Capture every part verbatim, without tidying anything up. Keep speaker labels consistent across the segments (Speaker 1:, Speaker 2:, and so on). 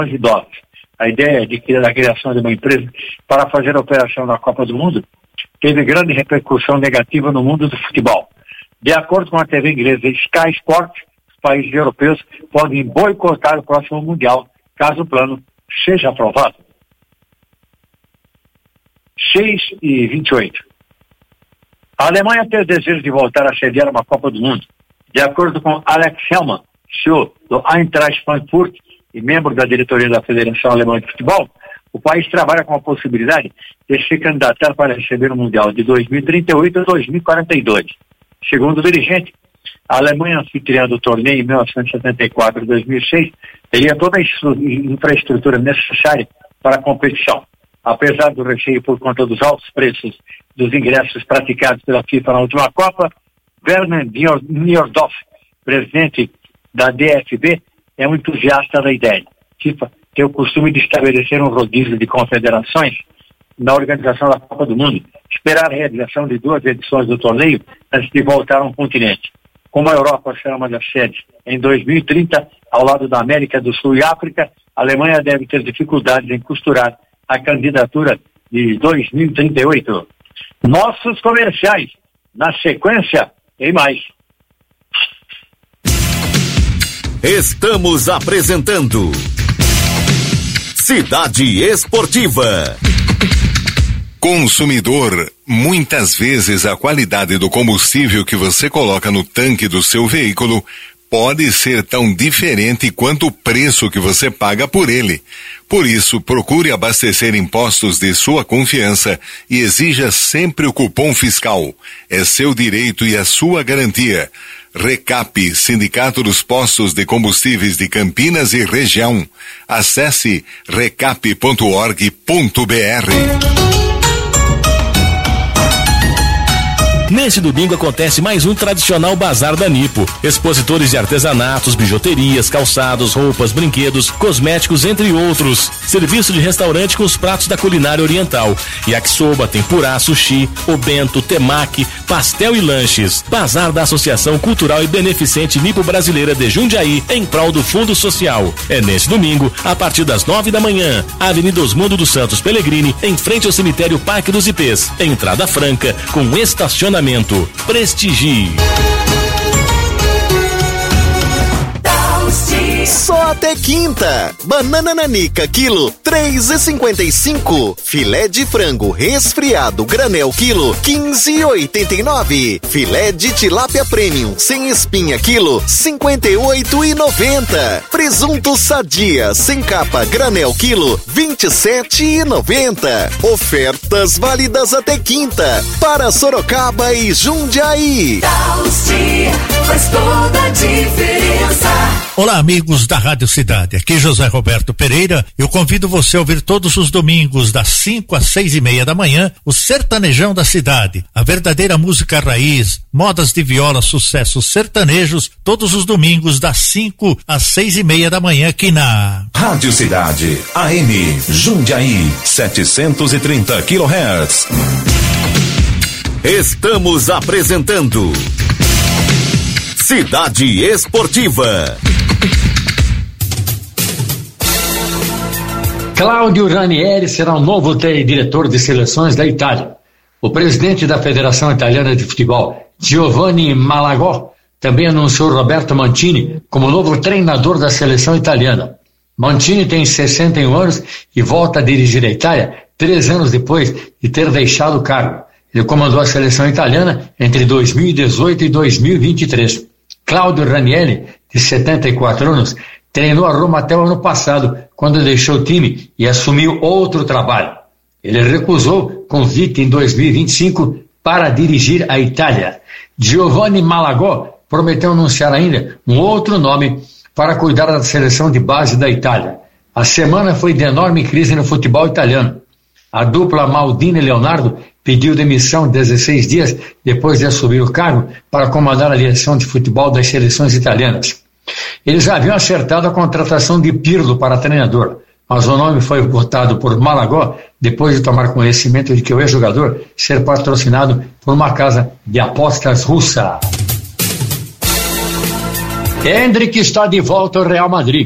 Speaker 1: idosos. A ideia de que da criação de uma empresa para fazer a operação na Copa do Mundo teve grande repercussão negativa no mundo do futebol. De acordo com a T V inglesa Sky Sports, os países europeus podem boicotar o próximo Mundial, caso o plano seja aprovado. seis e vinte e oito. A Alemanha tem o desejo de voltar a sediar uma Copa do Mundo. De acordo com Alex Hellmann, C E O do Eintracht Frankfurt e membro da diretoria da Federação Alemã de Futebol, o país trabalha com a possibilidade de se candidatar para receber o Mundial de dois mil e trinta e oito a dois mil e quarenta e dois. Segundo o dirigente, a Alemanha, anfitriã do torneio em mil novecentos e setenta e quatro e dois mil e seis, teria toda a infraestrutura necessária para a competição. Apesar do receio por conta dos altos preços dos ingressos praticados pela FIFA na última Copa, Werner Niordorf, presidente da D F B, é um entusiasta da ideia. A FIFA tem o costume de estabelecer um rodízio de confederações na organização da Copa do Mundo, esperar a realização de duas edições do torneio antes de voltar a um continente. Como a Europa será uma das sedes em dois mil e trinta, ao lado da América do Sul e África, a Alemanha deve ter dificuldades em costurar a candidatura de dois mil e trinta e oito. Nossos comerciais, na sequência, tem mais.
Speaker 2: Estamos apresentando Cidade Esportiva.
Speaker 3: Consumidor, muitas vezes a qualidade do combustível que você coloca no tanque do seu veículo pode ser tão diferente quanto o preço que você paga por ele. Por isso, procure abastecer em postos de sua confiança e exija sempre o cupom fiscal. É seu direito e a sua garantia. Recap, Sindicato dos Postos de Combustíveis de Campinas e Região. Acesse recap ponto org ponto br.
Speaker 4: Neste domingo acontece mais um tradicional Bazar da Nipo. Expositores de artesanatos, bijuterias, calçados, roupas, brinquedos, cosméticos, entre outros. Serviço de restaurante com os pratos da culinária oriental. Yakisoba, tempurá, sushi, obento, temaki, pastel e lanches. Bazar da Associação Cultural e Beneficente Nipo Brasileira de Jundiaí, em prol do Fundo Social. É neste domingo, a partir das nove da manhã. Avenida Osmundo dos Santos Pellegrini, em frente ao cemitério Parque dos Ipês. Entrada franca, com estacionamento. Prestigie.
Speaker 5: Só até quinta. Banana nanica quilo três e cinquenta e cinco. Filé de frango resfriado granel quilo quinze e oitenta e nove. Filé de tilápia premium sem espinha quilo cinquenta e oito e noventa. Presunto sadia sem capa granel quilo vinte e sete e noventa. Ofertas válidas até quinta para Sorocaba e Jundiaí.
Speaker 6: Faz toda a diferença.
Speaker 7: Olá, amigos da Rádio Cidade. Aqui José Roberto Pereira. Eu convido você a ouvir todos os domingos das cinco às seis e meia da manhã o Sertanejão da Cidade, a verdadeira música raiz, modas de viola, sucessos sertanejos, todos os domingos das cinco às seis e meia da manhã aqui na
Speaker 2: Rádio Cidade A M Jundiaí setecentos e trinta quilohertz. Estamos apresentando Cidade Esportiva.
Speaker 8: Claudio Ranieri será o novo diretor de seleções da Itália. O presidente da Federação Italiana de Futebol, Giovanni Malagò, também anunciou Roberto Mancini como novo treinador da seleção italiana. Mancini tem sessenta e um anos e volta a dirigir a Itália três anos depois de ter deixado o cargo. Ele comandou a seleção italiana entre dois mil e dezoito e dois mil e vinte e três. Claudio Ranieri, de setenta e quatro anos, treinou a Roma até o ano passado, quando deixou o time e assumiu outro trabalho. Ele recusou convite em dois mil e vinte e cinco para dirigir a Itália. Giovanni Malagò prometeu anunciar ainda um outro nome para cuidar da seleção de base da Itália. A semana foi de enorme crise no futebol italiano. A dupla Maldini e Leonardo pediu demissão dezesseis dias depois de assumir o cargo para comandar a direção de futebol das seleções italianas. Eles já haviam acertado a contratação de Pirlo para treinador, mas o nome foi votado por Malagò depois de tomar conhecimento de que o ex-jogador ser patrocinado por uma casa de apostas russa. Endrick está de volta ao Real Madrid.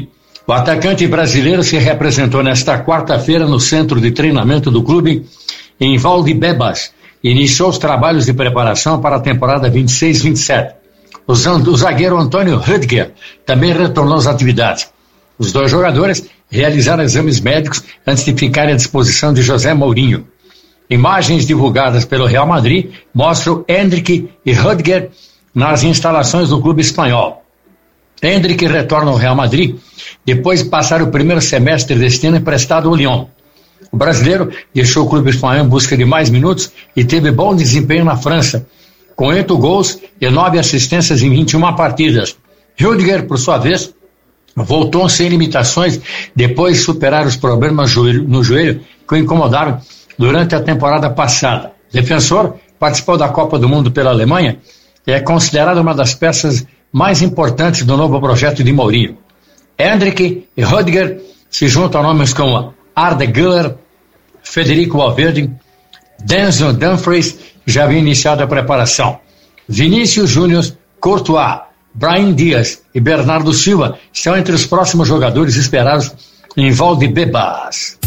Speaker 8: O atacante brasileiro se representou nesta quarta-feira no centro de treinamento do clube em Valdebebas. Iniciou os trabalhos de preparação para a temporada vinte e seis vinte e sete. O zagueiro Antônio Rüdiger também retornou às atividades. Os dois jogadores realizaram exames médicos antes de ficarem à disposição de José Mourinho. Imagens divulgadas pelo Real Madrid mostram Endrick e Rüdiger nas instalações do clube espanhol. Endrick retorna ao Real Madrid depois de passar o primeiro semestre deste ano emprestado ao Lyon. O brasileiro deixou o clube espanhol em busca de mais minutos e teve bom desempenho na França, com oito gols e nove assistências em vinte e uma partidas. Rüdiger, por sua vez, voltou sem limitações depois de superar os problemas no joelho que o incomodaram durante a temporada passada. Defensor, participou da Copa do Mundo pela Alemanha e é considerado uma das peças mais importantes do novo projeto de Mourinho. Endrick e Rüdiger se juntam a nomes como Arda Güler, Federico Valverde, Denzel Dumfries, que já havia iniciado a preparação. Vinícius Júnior, Courtois, Brahim Dias e Bernardo Silva estão entre os próximos jogadores esperados em Valdebebas.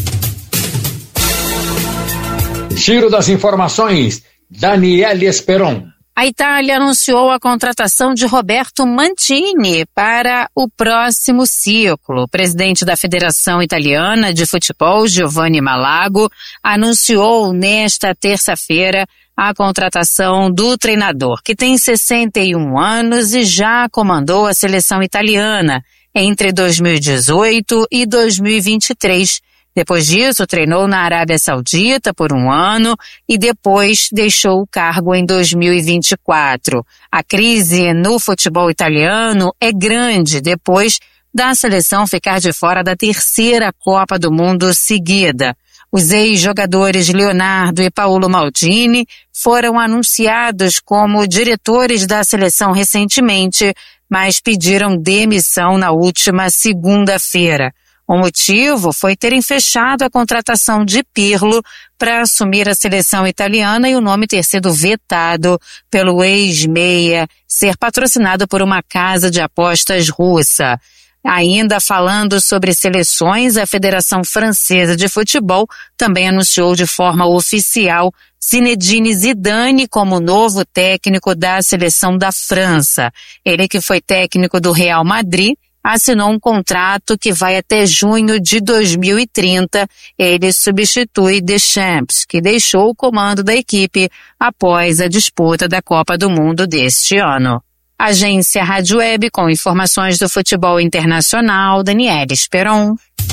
Speaker 8: Giro das informações, Daniele Esperon.
Speaker 9: A Itália anunciou a contratação de Roberto Mancini para o próximo ciclo. O presidente da Federação Italiana de Futebol, Giovanni Malago, anunciou nesta terça-feira a contratação do treinador, que tem sessenta e um anos e já comandou a seleção italiana entre dois mil e dezoito e dois mil e vinte e três. Depois disso, treinou na Arábia Saudita por um ano e depois deixou o cargo em dois mil e vinte e quatro. A crise no futebol italiano é grande depois da seleção ficar de fora da terceira Copa do Mundo seguida. Os ex-jogadores Leonardo e Paolo Maldini foram anunciados como diretores da seleção recentemente, mas pediram demissão na última segunda-feira. O motivo foi terem fechado a contratação de Pirlo para assumir a seleção italiana e o nome ter sido vetado pelo ex-meia ser patrocinado por uma casa de apostas russa. Ainda falando sobre seleções, a Federação Francesa de Futebol também anunciou de forma oficial Zinedine Zidane como novo técnico da seleção da França. Ele, que foi técnico do Real Madrid, assinou um contrato que vai até junho de dois mil e trinta. Ele substitui Deschamps, que deixou o comando da equipe após a disputa da Copa do Mundo deste ano. Agência Rádio Web, com informações do futebol internacional, Daniele Esperon.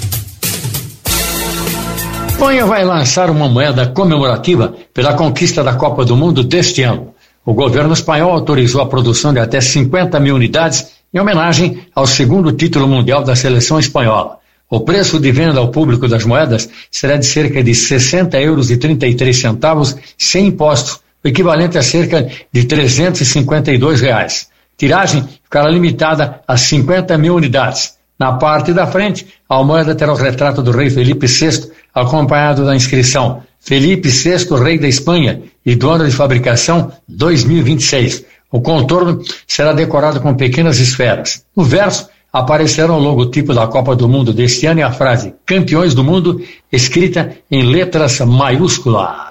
Speaker 8: Espanha vai lançar uma moeda comemorativa pela conquista da Copa do Mundo deste ano. O governo espanhol autorizou a produção de até cinquenta mil unidades em homenagem ao segundo título mundial da seleção espanhola. O preço de venda ao público das moedas será de cerca de sessenta euros e trinta e três centavos sem imposto, o equivalente a cerca de trezentos e cinquenta e dois reais. Tiragem ficará limitada a cinquenta mil unidades. Na parte da frente, a moeda terá o retrato do rei Felipe sexto, acompanhado da inscrição Felipe sexto, rei da Espanha e do ano de fabricação dois mil e vinte e seis. O contorno será decorado com pequenas esferas. No verso, aparecerá o logotipo da Copa do Mundo deste ano e a frase Campeões do Mundo, escrita em letras maiúsculas.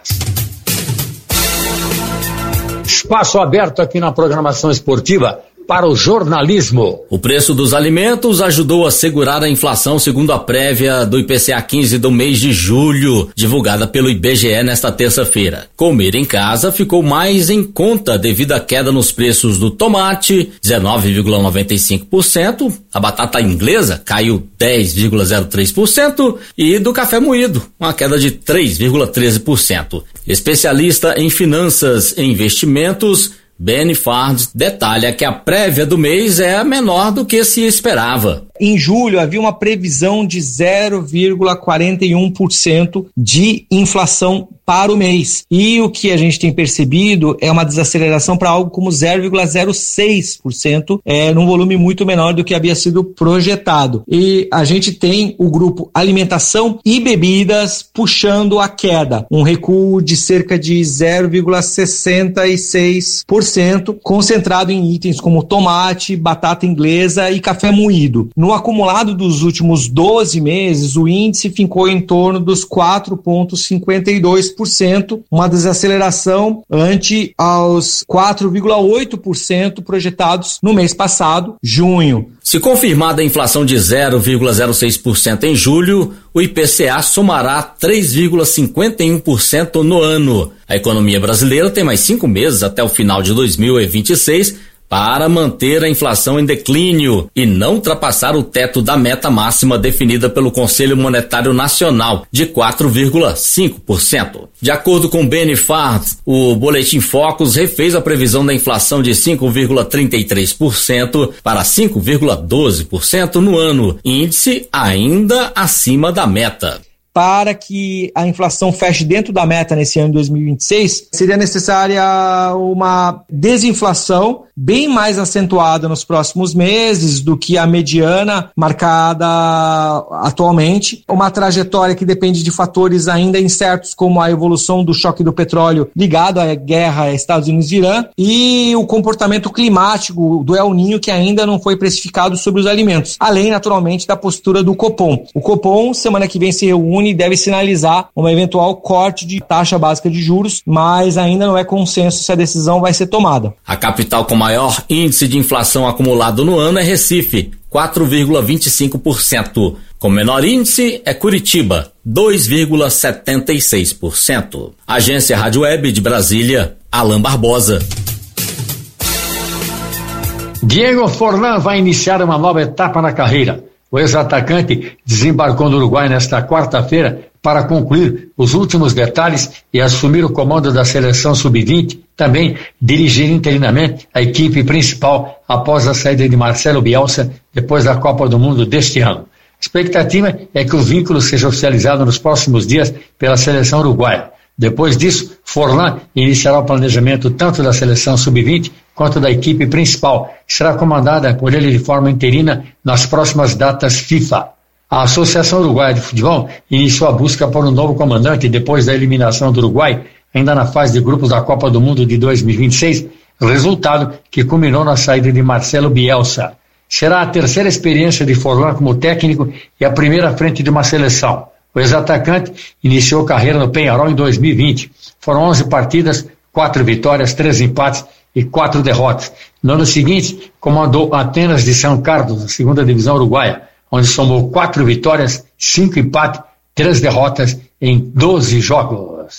Speaker 8: Espaço aberto aqui na programação esportiva para o jornalismo.
Speaker 10: O preço dos alimentos ajudou a segurar a inflação, segundo a prévia do I P C A quinze do mês de julho, divulgada pelo I B G E nesta terça-feira. Comer em casa ficou mais em conta devido à queda nos preços do tomate, dezenove vírgula noventa e cinco por cento, a batata inglesa caiu dez vírgula zero três por cento e do café moído, uma queda de três vírgula treze por cento. Especialista em finanças e investimentos, Benny Fard detalha que a prévia do mês é menor do que se esperava.
Speaker 11: Em julho havia uma previsão de zero vírgula quarenta e um por cento de inflação para o mês. E o que a gente tem percebido é uma desaceleração para algo como zero vírgula zero seis por cento, é, num volume muito menor do que havia sido projetado. E a gente tem o grupo alimentação e bebidas puxando a queda, um recuo de cerca de zero vírgula sessenta e seis por cento, concentrado em itens como tomate, batata inglesa e café moído. No no acumulado dos últimos doze meses, o índice ficou em torno dos quatro vírgula cinquenta e dois por cento, uma desaceleração ante aos quatro vírgula oito por cento projetados no mês passado, junho.
Speaker 10: Se confirmada a inflação de zero vírgula zero seis por cento em julho, o I P C A somará três vírgula cinquenta e um por cento no ano. A economia brasileira tem mais cinco meses até o final de dois mil e vinte e seis para manter a inflação em declínio e não ultrapassar o teto da meta máxima definida pelo Conselho Monetário Nacional de quatro vírgula cinco por cento. De acordo com o B N Fard, o Boletim Focus refez a previsão da inflação de cinco vírgula trinta e três por cento para cinco vírgula doze por cento no ano, índice ainda acima da meta.
Speaker 11: Para que a inflação feche dentro da meta nesse ano de dois mil e vinte e seis, seria necessária uma desinflação bem mais acentuada nos próximos meses do que a mediana marcada atualmente. Uma trajetória que depende de fatores ainda incertos, como a evolução do choque do petróleo ligado à guerra Estados Unidos e Irã e o comportamento climático do El Niño, que ainda não foi precificado sobre os alimentos, além naturalmente da postura do Copom. O Copom, semana que vem, se reúne e deve sinalizar um eventual corte de taxa básica de juros, mas ainda não é consenso se a decisão vai ser tomada.
Speaker 10: A capital com maior índice de inflação acumulado no ano é Recife, quatro vírgula vinte e cinco por cento. Com menor índice é Curitiba, dois vírgula setenta e seis por cento. Agência Rádio Web de Brasília, Alan Barbosa.
Speaker 8: Diego Forlán vai iniciar uma nova etapa na carreira. O ex-atacante desembarcou no Uruguai nesta quarta-feira para concluir os últimos detalhes e assumir o comando da seleção sub vinte, também dirigir interinamente a equipe principal após a saída de Marcelo Bielsa depois da Copa do Mundo deste ano. A expectativa é que o vínculo seja oficializado nos próximos dias pela seleção uruguaia. Depois disso, Forlán iniciará o planejamento tanto da seleção sub vinte quanto da equipe principal, que será comandada por ele de forma interina nas próximas datas FIFA. A Associação Uruguaia de Futebol iniciou a busca por um novo comandante depois da eliminação do Uruguai, ainda na fase de grupos da Copa do Mundo de dois mil e vinte e seis, resultado que culminou na saída de Marcelo Bielsa. Será a terceira experiência de Forlán como técnico e a primeira à frente de uma seleção. O ex-atacante iniciou carreira no Peñarol em dois mil e vinte. Foram onze partidas, quatro vitórias, três empates e quatro derrotas. No ano seguinte, comandou Atenas de São Carlos, a segunda divisão uruguaia, onde somou quatro vitórias, cinco empates, três derrotas em doze jogos.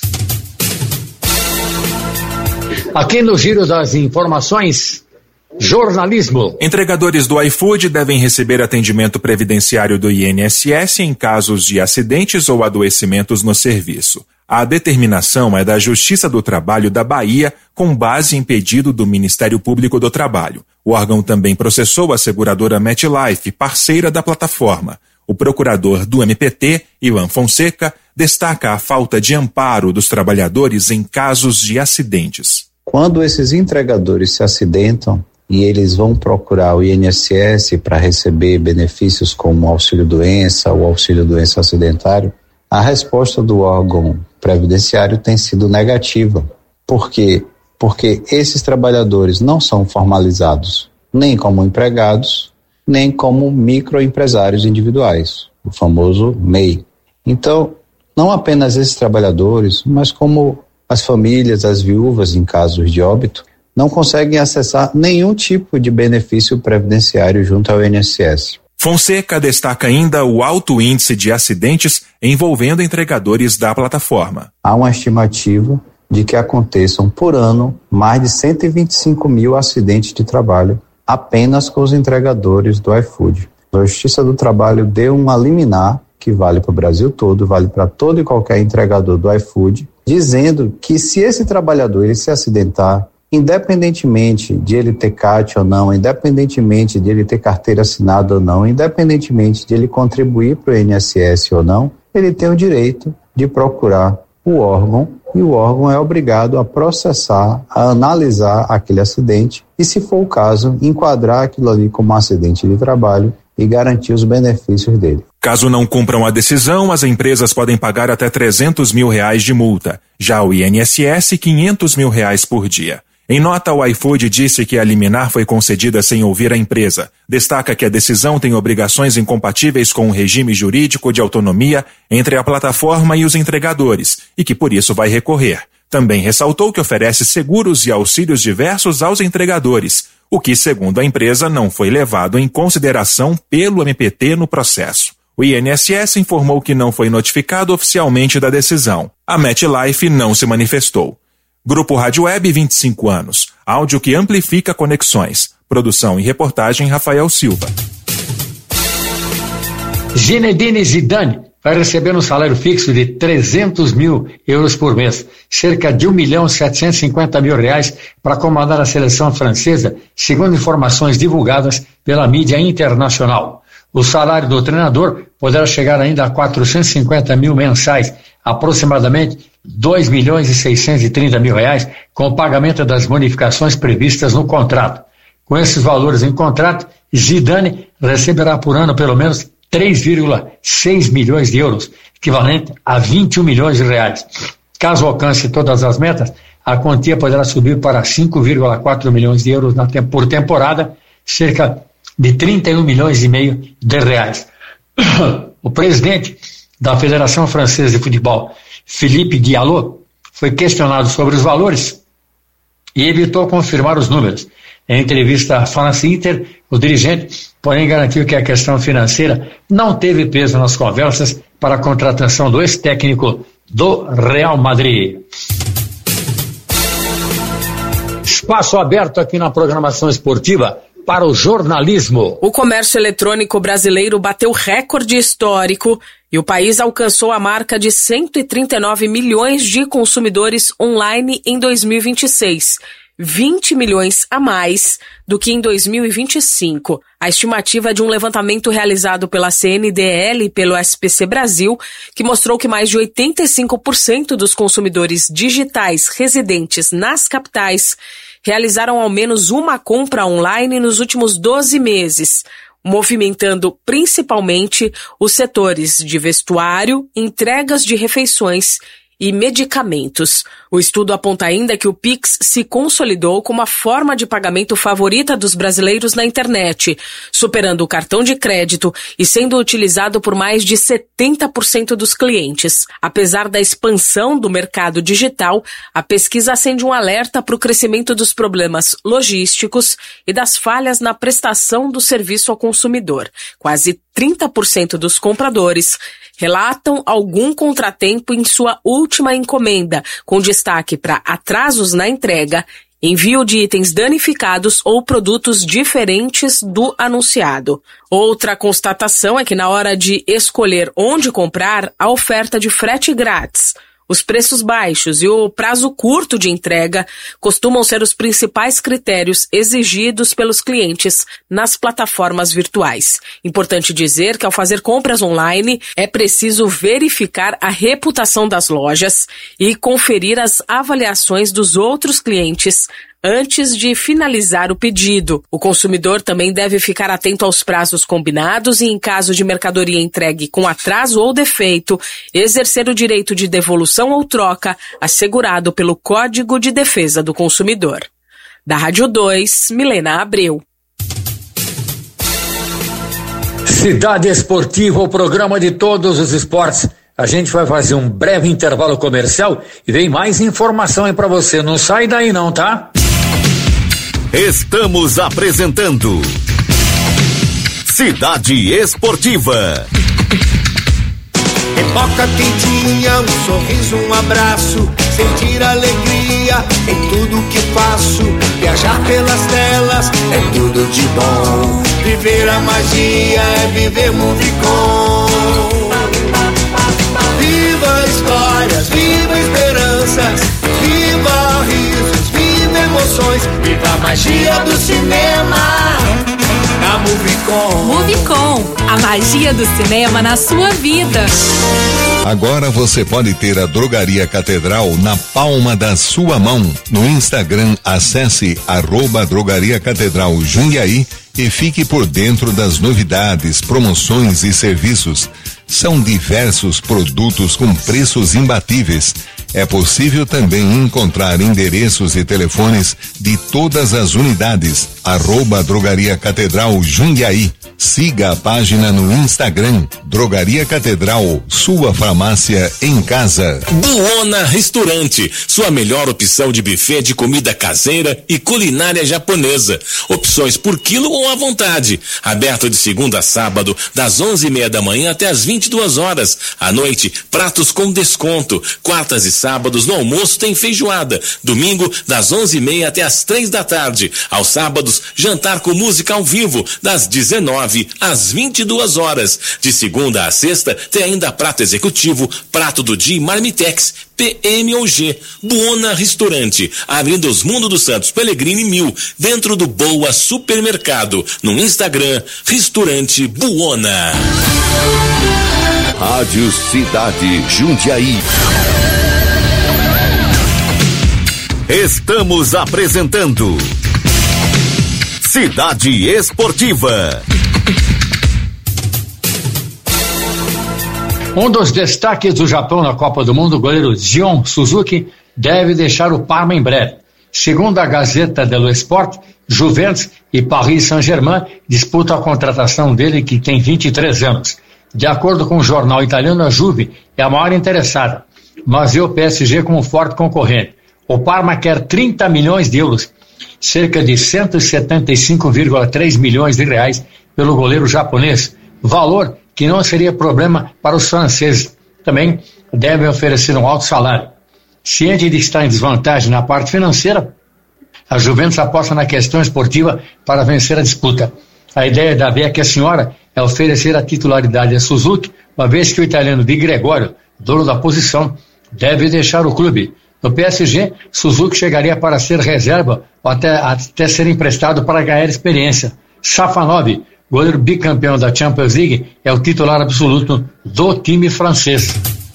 Speaker 8: Aqui no Giro das Informações, jornalismo.
Speaker 12: Entregadores do iFood devem receber atendimento previdenciário do I N S S em casos de acidentes ou adoecimentos no serviço. A determinação é da Justiça do Trabalho da Bahia, com base em pedido do Ministério Público do Trabalho. O órgão também processou a seguradora MetLife, parceira da plataforma. O procurador do M P T, Ivan Fonseca, destaca a falta de amparo dos trabalhadores em casos de acidentes.
Speaker 13: Quando esses entregadores se acidentam e eles vão procurar o I N S S para receber benefícios como auxílio-doença ou auxílio-doença acidentário, a resposta do órgão previdenciário tem sido negativa. Por quê? Porque esses trabalhadores não são formalizados nem como empregados, nem como microempresários individuais, o famoso M E I. Então, não apenas esses trabalhadores, mas como as famílias, as viúvas em casos de óbito, não conseguem acessar nenhum tipo de benefício previdenciário junto ao I N S S.
Speaker 12: Fonseca destaca ainda o alto índice de acidentes envolvendo entregadores da plataforma.
Speaker 13: Há uma estimativa de que aconteçam por ano mais de cento e vinte e cinco mil acidentes de trabalho apenas com os entregadores do iFood. A Justiça do Trabalho deu uma liminar que vale para o Brasil todo, vale para todo e qualquer entregador do iFood, dizendo que se esse trabalhador ele se acidentar, independentemente de ele ter C A T ou não, independentemente de ele ter carteira assinada ou não, independentemente de ele contribuir para o I N S S ou não, ele tem o direito de procurar o órgão e o órgão é obrigado a processar, a analisar aquele acidente e, se for o caso, enquadrar aquilo ali como um acidente de trabalho e garantir os benefícios dele.
Speaker 12: Caso não cumpram a decisão, as empresas podem pagar até trezentos mil reais de multa. Já o I N S S, quinhentos mil reais por dia. Em nota, o iFood disse que a liminar foi concedida sem ouvir a empresa. Destaca que a decisão tem obrigações incompatíveis com o regime jurídico de autonomia entre a plataforma e os entregadores e que por isso vai recorrer. Também ressaltou que oferece seguros e auxílios diversos aos entregadores, o que, segundo a empresa, não foi levado em consideração pelo M P T no processo. O I N S S informou que não foi notificado oficialmente da decisão. A MetLife não se manifestou. Grupo Rádio Web, vinte e cinco anos. Áudio que amplifica conexões. Produção e reportagem Rafael Silva.
Speaker 8: Zinedine Zidane vai receber um salário fixo de trezentos mil euros por mês, cerca de um milhão setecentos e cinquenta mil reais, para comandar a seleção francesa, segundo informações divulgadas pela mídia internacional. O salário do treinador poderá chegar ainda a quatrocentos e cinquenta mil mensais, aproximadamente dois milhões e seiscentos e trinta mil reais, com o pagamento das bonificações previstas no contrato. Com esses valores em contrato, Zidane receberá por ano pelo menos três vírgula seis milhões de euros, equivalente a vinte e um milhões de reais. Caso alcance todas as metas, a quantia poderá subir para cinco vírgula quatro milhões de euros na, por temporada, cerca de trinta e um milhões e meio de reais. O presidente da Federação Francesa de Futebol, Philippe Diallo, foi questionado sobre os valores e evitou confirmar os números. Em entrevista à France Inter, o dirigente, porém, garantiu que a questão financeira não teve peso nas conversas para a contratação do ex-técnico do Real Madrid. Espaço aberto aqui na programação esportiva para o jornalismo.
Speaker 14: O comércio eletrônico brasileiro bateu recorde histórico e o país alcançou a marca de cento e trinta e nove milhões de consumidores online em dois mil e vinte e seis. vinte milhões a mais do que em dois mil e vinte e cinco. A estimativa é de um levantamento realizado pela C N D L e pelo S P C Brasil, que mostrou que mais de oitenta e cinco por cento dos consumidores digitais residentes nas capitais realizaram ao menos uma compra online nos últimos doze meses, movimentando principalmente os setores de vestuário, entregas de refeições e medicamentos. O estudo aponta ainda que o Pix se consolidou como a forma de pagamento favorita dos brasileiros na internet, superando o cartão de crédito e sendo utilizado por mais de setenta por cento dos clientes. Apesar da expansão do mercado digital, a pesquisa acende um alerta para o crescimento dos problemas logísticos e das falhas na prestação do serviço ao consumidor. Quase trinta por cento dos compradores relatam algum contratempo em sua última encomenda, com destaque para atrasos na entrega, envio de itens danificados ou produtos diferentes do anunciado. Outra constatação é que na hora de escolher onde comprar, a oferta de frete grátis, os preços baixos e o prazo curto de entrega costumam ser os principais critérios exigidos pelos clientes nas plataformas virtuais. Importante dizer que ao fazer compras online é preciso verificar a reputação das lojas e conferir as avaliações dos outros clientes antes de finalizar o pedido. O consumidor também deve ficar atento aos prazos combinados e, em caso de mercadoria entregue com atraso ou defeito, exercer o direito de devolução ou troca assegurado pelo Código de Defesa do Consumidor. Da Rádio dois, Milena Abreu.
Speaker 8: Cidade Esportiva, o programa de todos os esportes. A gente vai fazer um breve intervalo comercial e vem mais informação aí pra você. Não sai daí não, tá?
Speaker 2: Estamos apresentando Cidade Esportiva.
Speaker 15: Pipoca quentinha, um sorriso, um abraço, sentir alegria em tudo que faço. Viajar pelas telas é tudo de bom. Viver a magia é viver Movicon. Viva histórias, viva esperanças, viva risos, viva emoções, viva a magia do cinema. Na Movicon.
Speaker 16: Movicon, a magia do cinema na sua vida.
Speaker 3: Agora você pode ter a Drogaria Catedral na palma da sua mão. No Instagram, acesse arroba Drogaria Catedral Jundiaí e fique por dentro das novidades, promoções e serviços. São diversos produtos com preços imbatíveis. É possível também encontrar endereços e telefones de todas as unidades. Arroba Drogaria Catedral Jundiaí. Siga a página no Instagram, Drogaria Catedral, sua farmácia em casa.
Speaker 4: Buona Restaurante, sua melhor opção de buffet de comida caseira e culinária japonesa. Opções por quilo ou à vontade. Aberto de segunda a sábado, das onze e meia da manhã até as vinte e duas horas. À noite, pratos com desconto. Quartas e sábados no almoço tem feijoada. Domingo, das onze e meia até as três da tarde. Aos sábados, jantar com música ao vivo, das dezenove às vinte e duas horas. De segunda a sexta, tem ainda prato executivo, prato do dia e Marmitex, P M ou G. Buona Restaurante, Avenida Osmundo dos Santos Pellegrini mil, dentro do Boa Supermercado. No Instagram, Restaurante Buona.
Speaker 2: Rádio Cidade Jundiaí. Estamos apresentando Cidade Esportiva.
Speaker 8: Um dos destaques do Japão na Copa do Mundo, o goleiro Gion Suzuki, deve deixar o Parma em breve. Segundo a Gazeta dello Sport, Juventus e Paris Saint-Germain disputam a contratação dele, que tem vinte e três anos. De acordo com o jornal italiano, a Juve é a maior interessada, mas vê o P S G como forte concorrente. O Parma quer trinta milhões de euros, cerca de cento e setenta e cinco vírgula três milhões de reais, pelo goleiro japonês, valor que não seria problema para os franceses. Também devem oferecer um alto salário. Ciente de estar em desvantagem na parte financeira, a Juventus aposta na questão esportiva para vencer a disputa. A ideia da Vecchia Senhora é oferecer a titularidade a Suzuki, uma vez que o italiano Di Gregorio, dono da posição, deve deixar o clube. No P S G, Suzuki chegaria para ser reserva ou até, até ser emprestado para ganhar experiência. Safanov, goleiro bicampeão da Champions League, é o titular absoluto do time francês.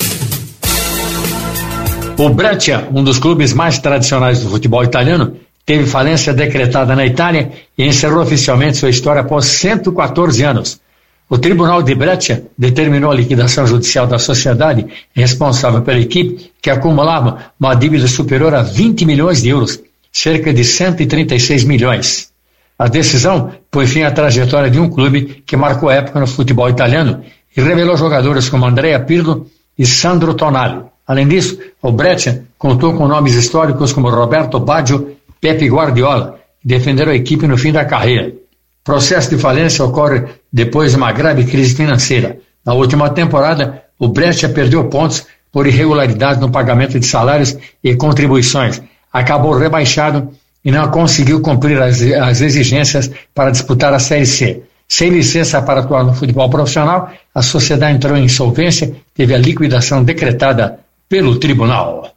Speaker 8: O Brescia, um dos clubes mais tradicionais do futebol italiano, teve falência decretada na Itália e encerrou oficialmente sua história após cento e quatorze anos. O Tribunal de Brescia determinou a liquidação judicial da sociedade responsável pela equipe, que acumulava uma dívida superior a vinte milhões de euros, cerca de cento e trinta e seis milhões. A decisão põe fim à trajetória de um clube que marcou época no futebol italiano e revelou jogadores como Andrea Pirlo e Sandro Tonali. Além disso, o Brescia contou com nomes históricos como Roberto Baggio, Pepe Guardiola, que defenderam a equipe no fim da carreira. O processo de falência ocorre depois de uma grave crise financeira. Na última temporada, o Brescia perdeu pontos por irregularidades no pagamento de salários e contribuições. Acabou rebaixado e não conseguiu cumprir as, as exigências para disputar a Série C. Sem licença para atuar no futebol profissional, a sociedade entrou em insolvência, teve a liquidação decretada pelo tribunal.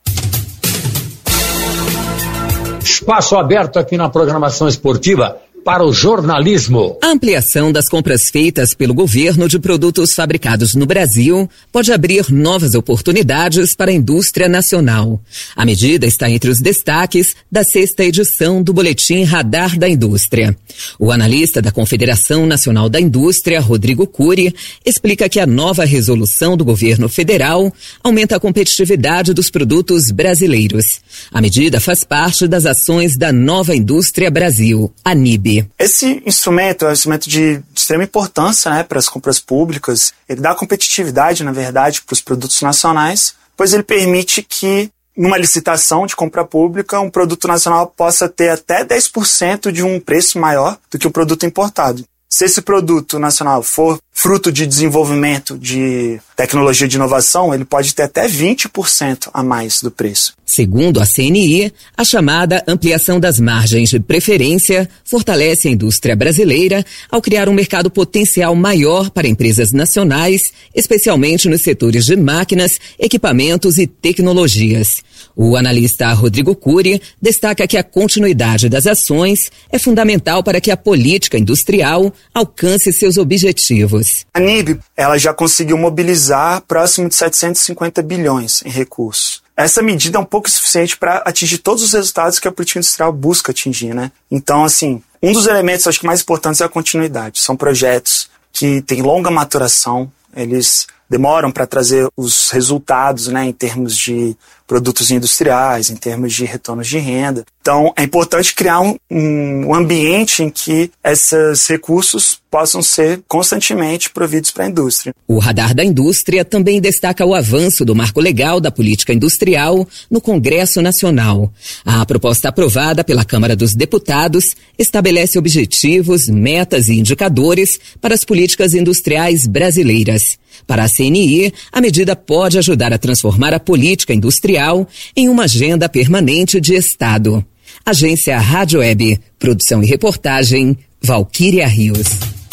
Speaker 8: Espaço aberto aqui na programação esportiva para o jornalismo.
Speaker 17: A ampliação das compras feitas pelo governo de produtos fabricados no Brasil pode abrir novas oportunidades para a indústria nacional. A medida está entre os destaques da sexta edição do Boletim Radar da Indústria. O analista da Confederação Nacional da Indústria, Rodrigo Cury, explica que a nova resolução do governo federal aumenta a competitividade dos produtos brasileiros. A medida faz parte das ações da Nova Indústria Brasil, a N I B.
Speaker 18: Esse instrumento é um instrumento de extrema importância, né, para as compras públicas. Ele dá competitividade, na verdade, para os produtos nacionais, pois ele permite que, numa licitação de compra pública, um produto nacional possa ter até dez por cento de um preço maior do que o produto importado. Se esse produto nacional for fruto de desenvolvimento de tecnologia de inovação, ele pode ter até vinte por cento a mais do preço.
Speaker 17: Segundo a C N I, a chamada ampliação das margens de preferência fortalece a indústria brasileira ao criar um mercado potencial maior para empresas nacionais, especialmente nos setores de máquinas, equipamentos e tecnologias. O analista Rodrigo Cury destaca que a continuidade das ações é fundamental para que a política industrial alcance seus objetivos.
Speaker 18: A N I B, ela já conseguiu mobilizar próximo de setecentos e cinquenta bilhões em recursos. Essa medida é um pouco suficiente para atingir todos os resultados que a política industrial busca atingir, né? Então, assim, um dos elementos, acho que mais importantes é a continuidade. São projetos que têm longa maturação, eles demoram para trazer os resultados, né, em termos de produtos industriais, em termos de retornos de renda. Então, é importante criar um, um ambiente em que esses recursos possam ser constantemente providos para a indústria.
Speaker 17: O Radar da Indústria também destaca o avanço do marco legal da política industrial no Congresso Nacional. A proposta aprovada pela Câmara dos Deputados estabelece objetivos, metas e indicadores para as políticas industriais brasileiras. Para a C N I, a medida pode ajudar a transformar a política industrial em uma agenda permanente de Estado. Agência Rádio Web, produção e reportagem, Valquíria Rios.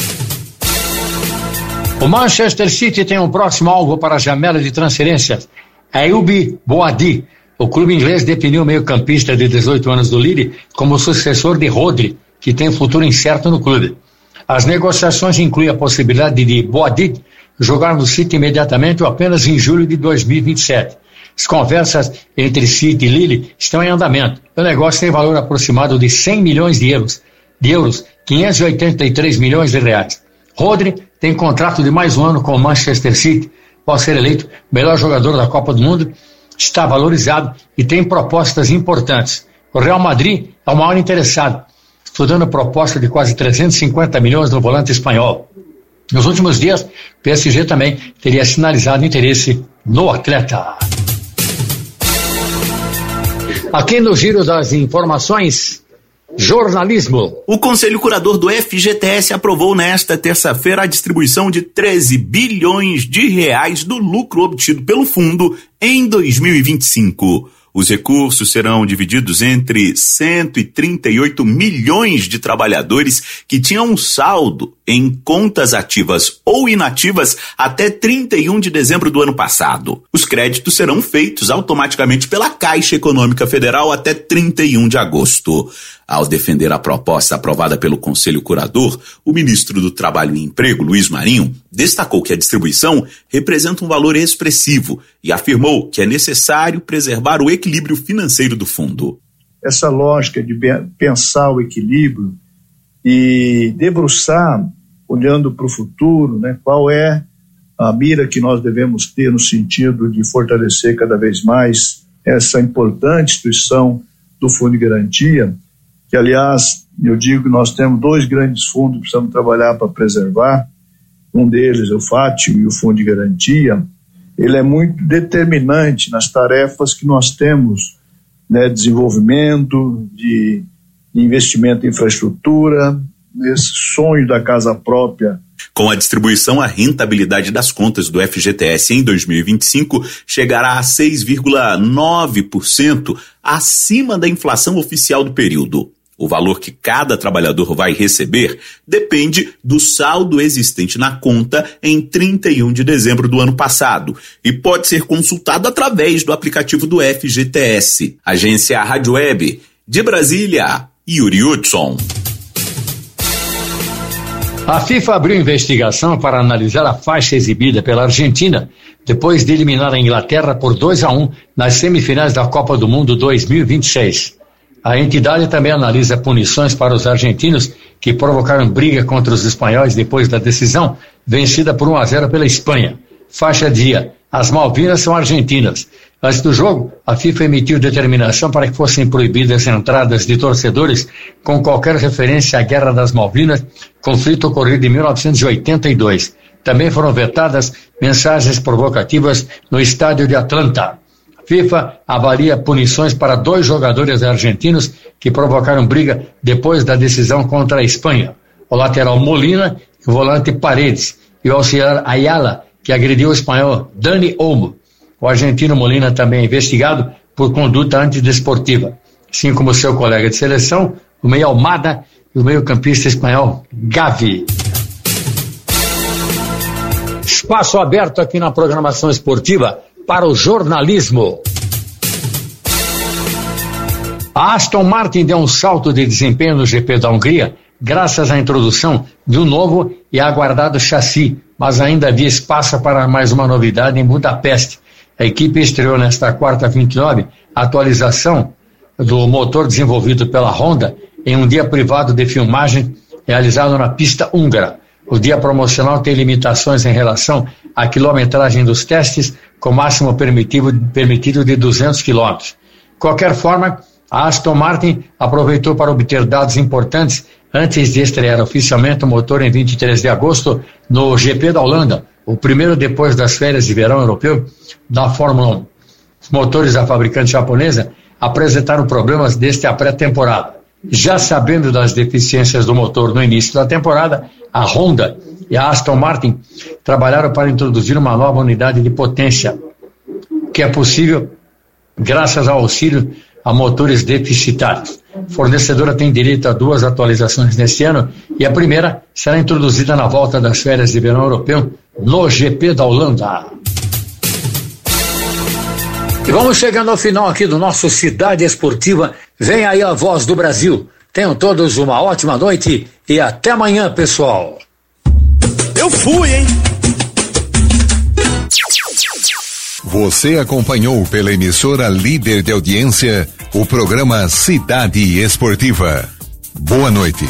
Speaker 8: O Manchester City tem um próximo alvo para a janela de transferências. Ayoub Boadi. O clube inglês definiu o meio-campista de dezoito anos do Lille como sucessor de Rodri, que tem futuro incerto no clube. As negociações incluem a possibilidade de Boadi jogar no City imediatamente ou apenas em julho de dois mil e vinte e sete. As conversas entre City e Lille estão em andamento. O negócio tem valor aproximado de cem milhões de euros, de euros, quinhentos e oitenta e três milhões de reais. Rodri tem contrato de mais um ano com o Manchester City, pode ser eleito melhor jogador da Copa do Mundo, está valorizado e tem propostas importantes. O Real Madrid é o maior interessado, estudando proposta de quase trezentos e cinquenta milhões no volante espanhol. Nos últimos dias, o P S G também teria sinalizado interesse no atleta. Aqui no Giro das Informações, jornalismo.
Speaker 19: O Conselho Curador do F G T S aprovou nesta terça-feira a distribuição de treze bilhões de reais do lucro obtido pelo fundo em dois mil e vinte e cinco. Os recursos serão divididos entre cento e trinta e oito milhões de trabalhadores que tinham um saldo em contas ativas ou inativas até trinta e um de dezembro do ano passado. Os créditos serão feitos automaticamente pela Caixa Econômica Federal até trinta e um de agosto. Ao defender a proposta aprovada pelo Conselho Curador, o ministro do Trabalho e Emprego, Luiz Marinho, destacou que a distribuição representa um valor expressivo e afirmou que é necessário preservar o equilíbrio financeiro do fundo.
Speaker 20: Essa lógica de pensar o equilíbrio e debruçar, olhando para o futuro, né, qual é a mira que nós devemos ter no sentido de fortalecer cada vez mais essa importante instituição do Fundo de Garantia, que, aliás, eu digo que nós temos dois grandes fundos que precisamos trabalhar para preservar. Um deles é o FATIO e o Fundo de Garantia. Ele é muito determinante nas tarefas que nós temos, né, desenvolvimento, de investimento em infraestrutura, nesse sonho da casa própria.
Speaker 19: Com a distribuição, a rentabilidade das contas do F G T S em dois mil e vinte e cinco chegará a seis vírgula nove por cento acima da inflação oficial do período. O valor que cada trabalhador vai receber depende do saldo existente na conta em trinta e um de dezembro do ano passado e pode ser consultado através do aplicativo do F G T S. Agência Rádio Web, de Brasília, Yuri Hudson.
Speaker 8: A FIFA abriu investigação para analisar a faixa exibida pela Argentina depois de eliminar a Inglaterra por dois a um nas semifinais da Copa do Mundo dois mil e vinte e seis. A entidade também analisa punições para os argentinos que provocaram briga contra os espanhóis depois da decisão vencida por um a zero pela Espanha. Faixa dia: as Malvinas são argentinas. Antes do jogo, a FIFA emitiu determinação para que fossem proibidas entradas de torcedores com qualquer referência à Guerra das Malvinas, conflito ocorrido em mil novecentos e oitenta e dois. Também foram vetadas mensagens provocativas no estádio de Atlanta. A FIFA avalia punições para dois jogadores argentinos que provocaram briga depois da decisão contra a Espanha: o lateral Molina e o volante Paredes, e o auxiliar Ayala, que agrediu o espanhol Dani Olmo. O argentino Molina também é investigado por conduta antidesportiva, assim como seu colega de seleção, o meio Almada, e o meio-campista espanhol Gavi. Espaço aberto aqui na programação esportiva para o jornalismo. A Aston Martin deu um salto de desempenho no G P da Hungria graças à introdução de um novo e aguardado chassi, mas ainda havia espaço para mais uma novidade em Budapeste. A equipe estreou nesta quarta vinte e nove a atualização do motor desenvolvido pela Honda em um dia privado de filmagem realizado na pista húngara. O dia promocional tem limitações em relação à quilometragem dos testes, com máximo permitido, permitido de duzentos quilômetros. De qualquer forma, a Aston Martin aproveitou para obter dados importantes antes de estrear oficialmente o motor em vinte e três de agosto no G P da Holanda, o primeiro depois das férias de verão europeu da Fórmula um. Os motores da fabricante japonesa apresentaram problemas desde a pré-temporada. Já sabendo das deficiências do motor no início da temporada, a Honda e a Aston Martin trabalharam para introduzir uma nova unidade de potência, que é possível graças ao auxílio a motores deficitários. A fornecedora tem direito a duas atualizações neste ano e a primeira será introduzida na volta das férias de verão europeu no G P da Holanda. E vamos chegando ao final aqui do nosso Cidade Esportiva. Vem aí a Voz do Brasil. Tenham todos uma ótima noite e até amanhã, pessoal.
Speaker 2: Eu fui, hein?
Speaker 3: Você acompanhou pela emissora líder de audiência o programa Cidade Esportiva. Boa noite.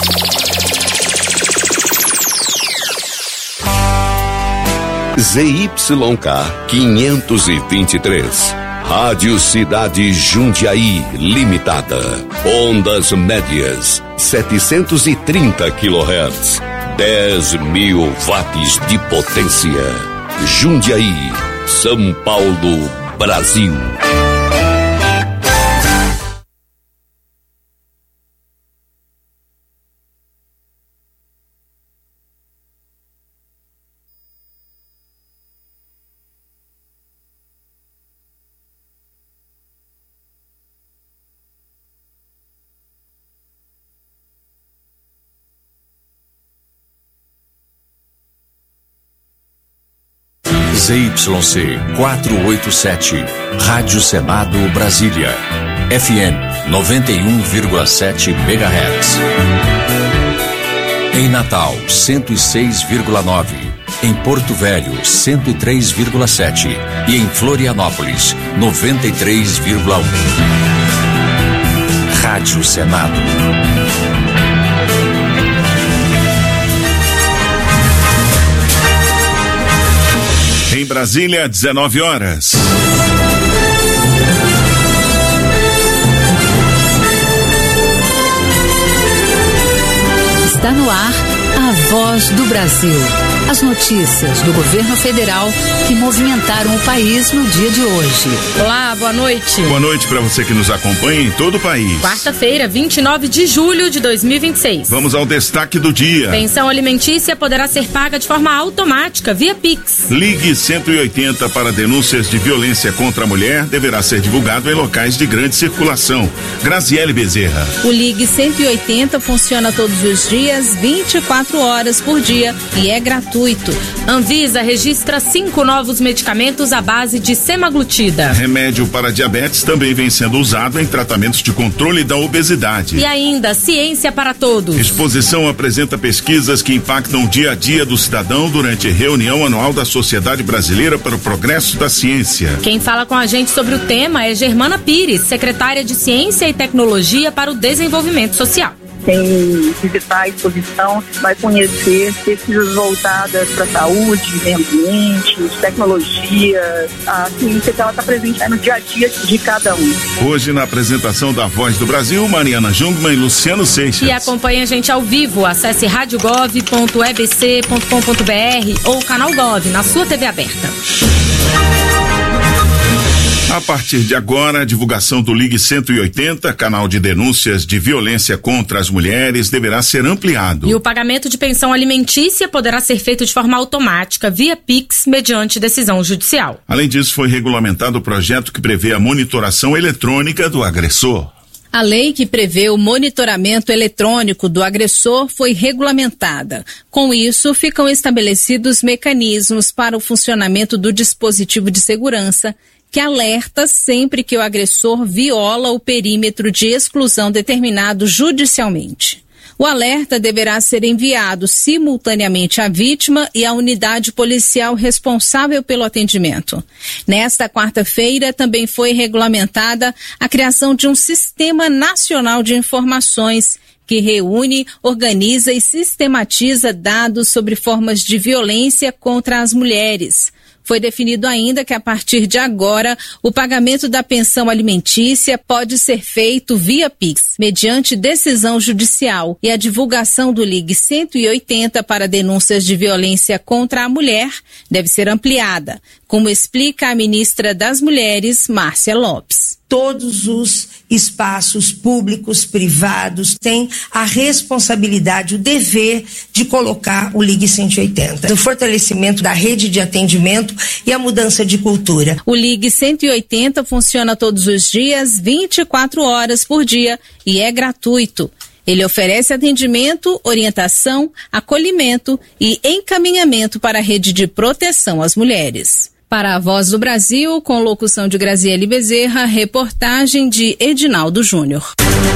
Speaker 2: Z Y K quinhentos e vinte e três, Rádio Cidade Jundiaí Limitada, ondas médias setecentos e trinta quilohertz, dez mil watts de potência. Jundiaí, São Paulo, Brasil. Z Y C quatrocentos e oitenta e sete, Rádio Senado Brasília, F M noventa e um vírgula sete megahertz. Em Natal, cento e seis vírgula nove. Em Porto Velho, cento e três vírgula sete. E em Florianópolis, noventa e três vírgula um. Rádio Senado.
Speaker 21: Em Brasília, dezenove horas.
Speaker 16: Está no ar a Voz do Brasil. As notícias do governo federal que movimentaram o país no dia de hoje.
Speaker 22: Olá, boa noite.
Speaker 21: Boa noite para você que nos acompanha em todo o país.
Speaker 22: Quarta-feira, vinte e nove de julho de dois mil e vinte e seis.
Speaker 21: Vamos ao destaque do dia.
Speaker 22: Pensão alimentícia poderá ser paga de forma automática via Pix.
Speaker 21: Ligue cento e oitenta para denúncias de violência contra a mulher deverá ser divulgado em locais de grande circulação. Graziele Bezerra.
Speaker 22: O Ligue cento e oitenta funciona todos os dias, vinte e quatro horas por dia e é gratuito. Anvisa registra cinco novos medicamentos à base de semaglutida.
Speaker 21: Remédio para diabetes também vem sendo usado em tratamentos de controle da obesidade.
Speaker 22: E ainda, ciência para todos.
Speaker 21: Exposição apresenta pesquisas que impactam o dia a dia do cidadão durante reunião anual da Sociedade Brasileira para o Progresso da Ciência.
Speaker 22: Quem fala com a gente sobre o tema é Germana Pires, secretária de Ciência e Tecnologia para o Desenvolvimento Social.
Speaker 23: Sem visitar a exposição, vai conhecer pesquisas voltadas para a saúde, meio ambiente, tecnologia, a ciência que ela está presente no dia a dia de cada um.
Speaker 21: Hoje, na apresentação da Voz do Brasil, Mariana Jungmann e Luciano Seixas.
Speaker 22: E acompanhe a gente ao vivo, acesse radiogov ponto e b c ponto com ponto b r ou canal Gov na sua T V aberta.
Speaker 21: A partir de agora, a divulgação do Ligue cento e oitenta, canal de denúncias de violência contra as mulheres, deverá ser ampliado.
Speaker 22: E o pagamento de pensão alimentícia poderá ser feito de forma automática, via Pix, mediante decisão judicial.
Speaker 21: Além disso, foi regulamentado o projeto que prevê a monitoração eletrônica do agressor.
Speaker 22: A lei que prevê o monitoramento eletrônico do agressor foi regulamentada. Com isso, ficam estabelecidos mecanismos para o funcionamento do dispositivo de segurança, que alerta sempre que o agressor viola o perímetro de exclusão determinado judicialmente. O alerta deverá ser enviado simultaneamente à vítima e à unidade policial responsável pelo atendimento. Nesta quarta-feira, também foi regulamentada a criação de um Sistema Nacional de Informações que reúne, organiza e sistematiza dados sobre formas de violência contra as mulheres. Foi definido ainda que, a partir de agora, o pagamento da pensão alimentícia pode ser feito via Pix, mediante decisão judicial, e a divulgação do Ligue cento e oitenta para denúncias de violência contra a mulher deve ser ampliada, como explica a ministra das Mulheres, Márcia Lopes.
Speaker 1: Todos os espaços públicos, privados, têm a responsabilidade, o dever de colocar o Ligue cento e oitenta. O fortalecimento da rede de atendimento e a mudança de cultura.
Speaker 22: O Ligue cento e oitenta funciona todos os dias, vinte e quatro horas por dia, e é gratuito. Ele oferece atendimento, orientação, acolhimento e encaminhamento para a rede de proteção às mulheres. Para a Voz do Brasil, com locução de Graziele Bezerra, reportagem de Edinaldo Júnior.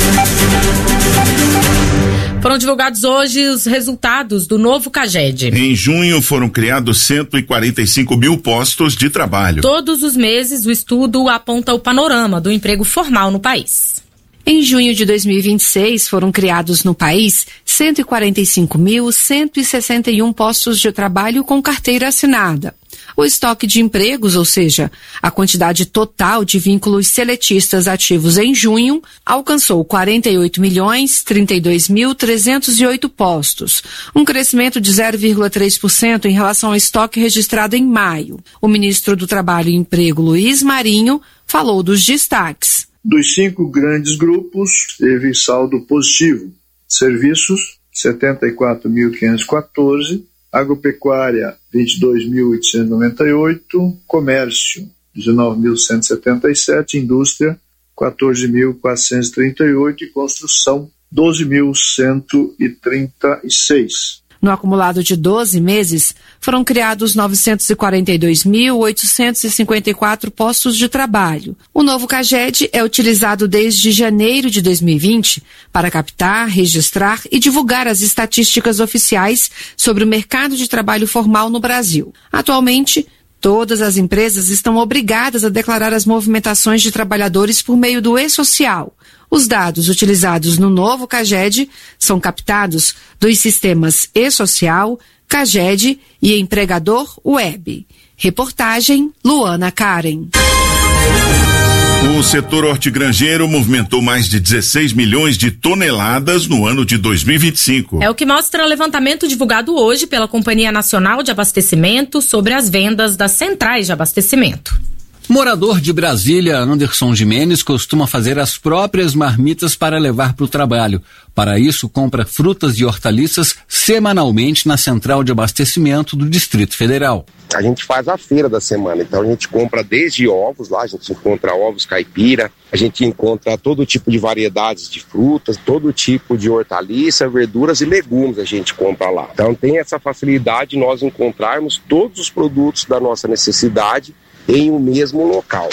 Speaker 5: Foram divulgados hoje os resultados do novo CAGED.
Speaker 21: Em junho foram criados cento e quarenta e cinco mil postos de trabalho.
Speaker 5: Todos os meses o estudo aponta o panorama do emprego formal no país.
Speaker 6: Em junho de dois mil e vinte e seis, foram criados no país cento e quarenta e cinco mil, cento e sessenta e um postos de trabalho com carteira assinada. O estoque de empregos, ou seja, a quantidade total de vínculos seletistas ativos em junho, alcançou quarenta e oito milhões, trinta e dois mil, trezentos e oito postos, um crescimento de zero vírgula três por cento em relação ao estoque registrado em maio. O ministro do Trabalho e Emprego, Luiz Marinho, falou dos destaques.
Speaker 20: Dos cinco grandes grupos, teve saldo positivo. Serviços, setenta e quatro mil quinhentos e quatorze, agropecuária, vinte e dois mil oitocentos e noventa e oito, comércio, dezenove mil cento e setenta e sete, indústria, quatorze mil quatrocentos e trinta e oito e construção, doze mil cento e trinta e seis.
Speaker 6: No acumulado de doze meses, foram criados novecentos e quarenta e dois mil, oitocentos e cinquenta e quatro postos de trabalho. O novo CAGED é utilizado desde janeiro de dois mil e vinte para captar, registrar e divulgar as estatísticas oficiais sobre o mercado de trabalho formal no Brasil. Atualmente, todas as empresas estão obrigadas a declarar as movimentações de trabalhadores por meio do e-social. Os dados utilizados no novo CAGED são captados dos sistemas e-social, CAGED e Empregador Web. Reportagem Luana Karen.
Speaker 21: O setor hortigranjeiro movimentou mais de dezesseis milhões de toneladas no ano de dois mil e vinte e cinco.
Speaker 5: É o que mostra o levantamento divulgado hoje pela Companhia Nacional de Abastecimento sobre as vendas das centrais de abastecimento.
Speaker 24: Morador de Brasília, Anderson Jimenez costuma fazer as próprias marmitas para levar para o trabalho. Para isso, compra frutas e hortaliças semanalmente na central de abastecimento do Distrito Federal.
Speaker 25: A gente faz a feira da semana, então a gente compra desde ovos, lá a gente encontra ovos caipira, a gente encontra todo tipo de variedades de frutas, todo tipo de hortaliça, verduras e legumes a gente compra lá. Então tem essa facilidade de nós encontrarmos todos os produtos da nossa necessidade em um mesmo local.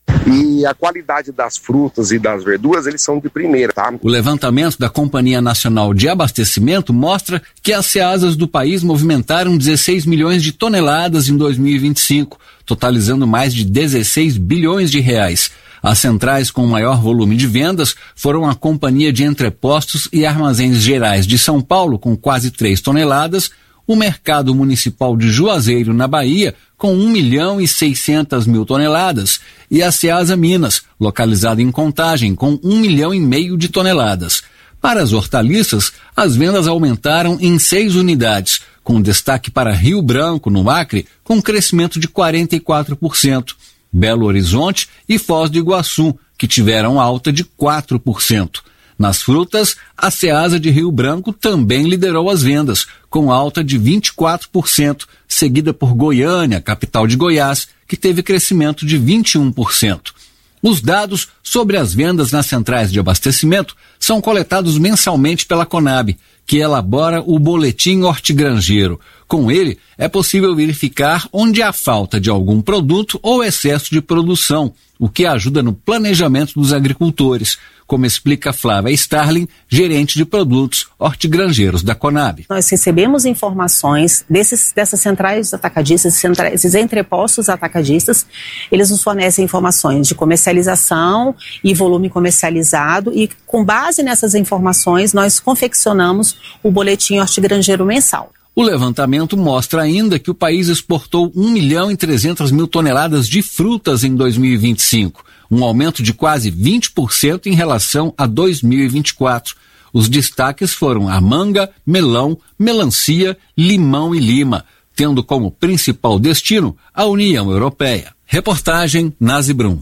Speaker 25: E a qualidade das frutas e das verduras, eles são de primeira, tá?
Speaker 24: O levantamento da Companhia Nacional de Abastecimento mostra que as ceasas do país movimentaram dezesseis milhões de toneladas em dois mil e vinte e cinco, totalizando mais de dezesseis bilhões de reais. As centrais com maior volume de vendas foram a Companhia de Entrepostos e Armazéns Gerais de São Paulo, com quase três toneladas, o Mercado Municipal de Juazeiro, na Bahia, com um milhão e seiscentas mil toneladas, e a Ceasa Minas, localizada em Contagem, com um milhão e meio de toneladas. Para as hortaliças, as vendas aumentaram em seis unidades, com destaque para Rio Branco, no Acre, com crescimento de quarenta e quatro por cento, Belo Horizonte e Foz do Iguaçu, que tiveram alta de quatro por cento. Nas frutas, a Ceasa de Rio Branco também liderou as vendas, com alta de vinte e quatro por cento, seguida por Goiânia, capital de Goiás, que teve crescimento de vinte e um por cento. Os dados sobre as vendas nas centrais de abastecimento são coletados mensalmente pela Conab, que elabora o Boletim Hortigranjeiro. Com ele, é possível verificar onde há falta de algum produto ou excesso de produção, o que ajuda no planejamento dos agricultores, como explica Flávia Starling, gerente de produtos hortigranjeiros da Conab.
Speaker 26: Nós recebemos informações desses, dessas centrais atacadistas, centrais, esses entrepostos atacadistas, eles nos fornecem informações de comercialização e volume comercializado, e com base base nessas informações, nós confeccionamos o boletim hortigranjeiro mensal.
Speaker 24: O levantamento mostra ainda que o país exportou um milhão e trezentas mil toneladas de frutas em dois mil e vinte e cinco, um aumento de quase vinte por cento em relação a dois mil e vinte e quatro. Os destaques foram a manga, melão, melancia, limão e lima, tendo como principal destino a União Europeia. Reportagem Nazi Brum.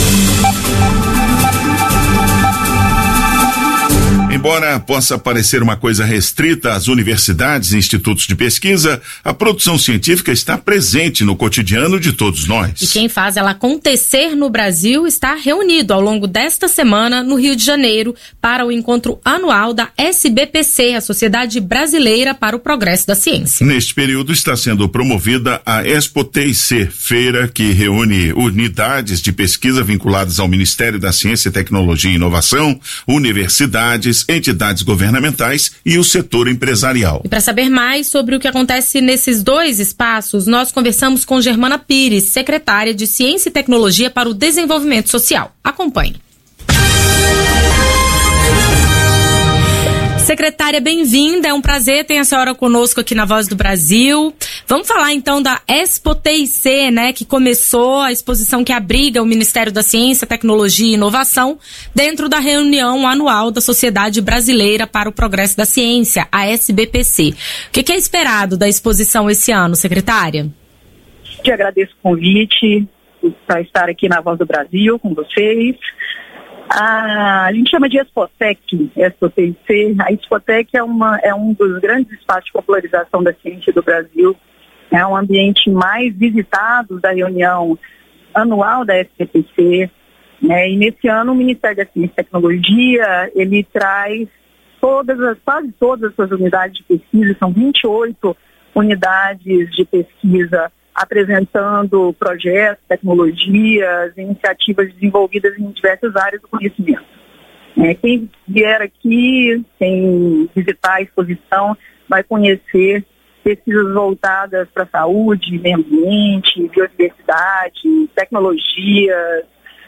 Speaker 21: Embora possa parecer uma coisa restrita às universidades e institutos de pesquisa, a produção científica está presente no cotidiano de todos nós.
Speaker 5: E quem faz ela acontecer no Brasil está reunido ao longo desta semana no Rio de Janeiro para o encontro anual da S B P C, a Sociedade Brasileira para o Progresso da Ciência.
Speaker 21: Neste período está sendo promovida a Expo T I C, feira que reúne unidades de pesquisa vinculadas ao Ministério da Ciência, Tecnologia e Inovação, universidades, entidades governamentais e o setor empresarial.
Speaker 5: E para saber mais sobre o que acontece nesses dois espaços, nós conversamos com Germana Pires, secretária de Ciência e Tecnologia para o Desenvolvimento Social. Acompanhe. Secretária, bem-vinda, é um prazer ter a senhora conosco aqui na Voz do Brasil. Vamos falar então da Expo T I C, né, que começou a exposição que abriga o Ministério da Ciência, Tecnologia e Inovação dentro da reunião anual da Sociedade Brasileira para o Progresso da Ciência, a S B P C. O que, que é esperado da exposição esse ano, secretária?
Speaker 23: Te agradeço o convite para estar aqui na Voz do Brasil com vocês. A, a gente chama de Expotec, Expo T I C. A Expotec é, uma, é um dos grandes espaços de popularização da ciência do Brasil. É um ambiente mais visitado da reunião anual da S B P C. Né? E nesse ano o Ministério da Ciência e Tecnologia, ele traz todas as, quase todas as suas unidades de pesquisa, são vinte e oito unidades de pesquisa apresentando projetos, tecnologias, iniciativas desenvolvidas em diversas áreas do conhecimento. É, quem vier aqui, quem visitar a exposição, vai conhecer pesquisas voltadas para a saúde, meio ambiente, biodiversidade, tecnologias,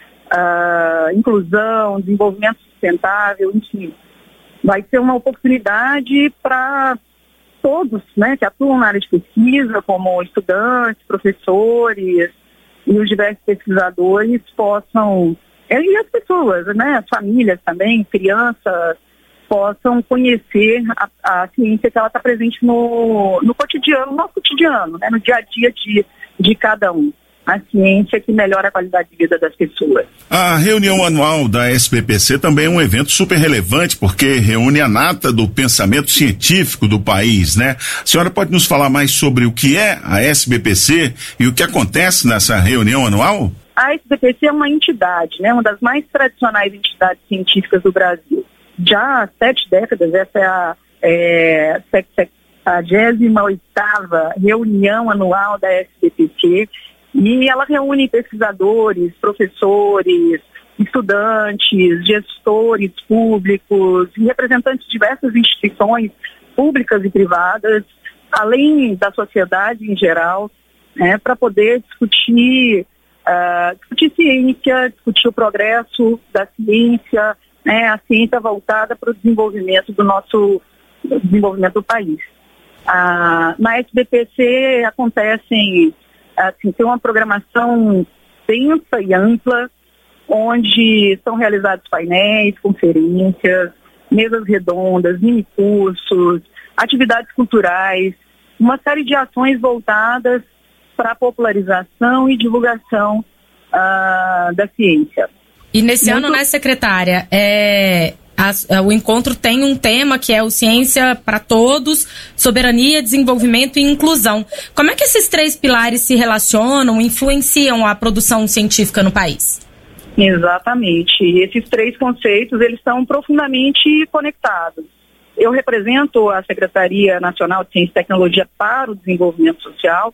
Speaker 23: uh, inclusão, desenvolvimento sustentável, enfim. Vai ser uma oportunidade para todos, né, que atuam na área de pesquisa, como estudantes, professores e os diversos pesquisadores possam, e as pessoas, né, as famílias também, crianças, possam conhecer a, a ciência que ela está presente no, no cotidiano, no nosso cotidiano, né, no dia a dia de, de cada um. A ciência que melhora a qualidade de vida das pessoas.
Speaker 21: A reunião anual da S B P C também é um evento super relevante, porque reúne a nata do pensamento científico do país, né? A senhora pode nos falar mais sobre o que é a S B P C e o que acontece nessa reunião anual?
Speaker 23: A S B P C é uma entidade, né? Uma das mais tradicionais entidades científicas do Brasil. Já há sete décadas, essa é a é, sexagésima oitava reunião anual da S B P C. E ela reúne pesquisadores, professores, estudantes, gestores públicos e representantes de diversas instituições públicas e privadas, além da sociedade em geral, né, para poder discutir, uh, discutir ciência, discutir o progresso da ciência, né, a ciência voltada para o desenvolvimento do nosso desenvolvimento do país. Uh, na S B P C acontecem Assim, tem uma programação densa e ampla, onde são realizados painéis, conferências, mesas redondas, mini-cursos, atividades culturais, uma série de ações voltadas para a popularização e divulgação uh, da ciência.
Speaker 5: E nesse
Speaker 23: Muito...
Speaker 5: ano, né, secretária, é... A, o encontro tem um tema que é o Ciência para Todos, Soberania, Desenvolvimento e Inclusão. Como é que esses três pilares se relacionam, influenciam a produção científica no país?
Speaker 23: Exatamente. Esses três conceitos, eles estão profundamente conectados. Eu represento a Secretaria Nacional de Ciência e Tecnologia para o Desenvolvimento Social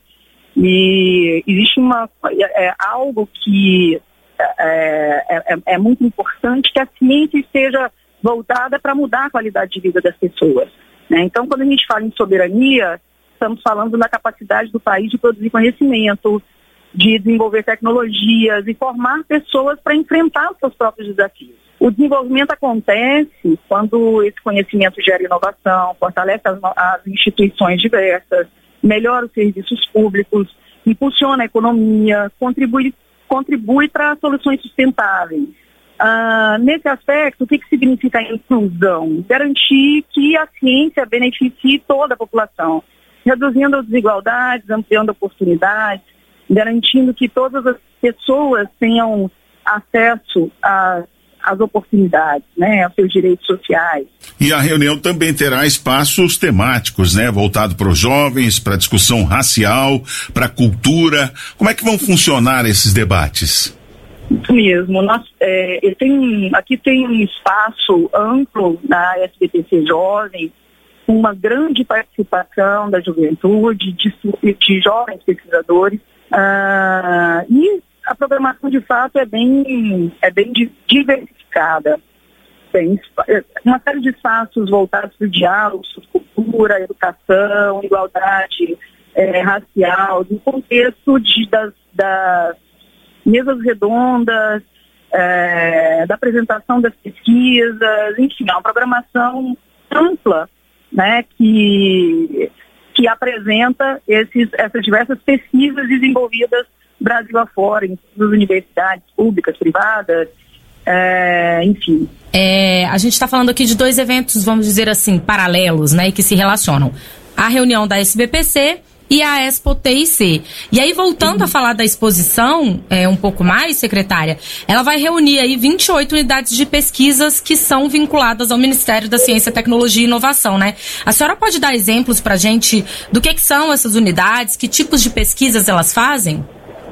Speaker 23: e existe uma, é, algo que é, é, é muito importante, que a ciência esteja voltada para mudar a qualidade de vida das pessoas, né? Então, quando a gente fala em soberania, estamos falando da capacidade do país de produzir conhecimento, de desenvolver tecnologias e formar pessoas para enfrentar os seus próprios desafios. O desenvolvimento acontece quando esse conhecimento gera inovação, fortalece as, as instituições diversas, melhora os serviços públicos, impulsiona a economia, contribui, contribui para soluções sustentáveis. Uh, nesse aspecto, o que, que significa a inclusão? Garantir que a ciência beneficie toda a população, reduzindo as desigualdades, ampliando oportunidades, garantindo que todas as pessoas tenham acesso a as oportunidades, né, aos seus direitos sociais.
Speaker 21: E a reunião também terá espaços temáticos, né, voltado para os jovens, para discussão racial, para cultura. Como é que vão funcionar esses debates?
Speaker 23: Isso mesmo. Nós, é, tem, aqui tem um espaço amplo na S B P C Jovem, uma grande participação da juventude, de, de jovens pesquisadores, uh, e a programação, de fato, é bem, é bem diversificada. Tem uma série de espaços voltados para o diálogo, sobre cultura, educação, igualdade é, racial, no contexto de, das, das mesas redondas, é, da apresentação das pesquisas, enfim, é uma programação ampla, né, que, que apresenta esses, essas diversas pesquisas desenvolvidas Brasil afora, em todas as universidades públicas, privadas, é, enfim.
Speaker 5: É, a gente está falando aqui de dois eventos, vamos dizer assim, paralelos, né, e que se relacionam. A reunião da S B P C e a Expo T I C. E aí, voltando uhum. a falar da exposição, é, um pouco mais, secretária, ela vai reunir aí vinte e oito unidades de pesquisas que são vinculadas ao Ministério da Ciência, Tecnologia e Inovação, né? A senhora pode dar exemplos para a gente do que, que são essas unidades, que tipos de pesquisas elas fazem?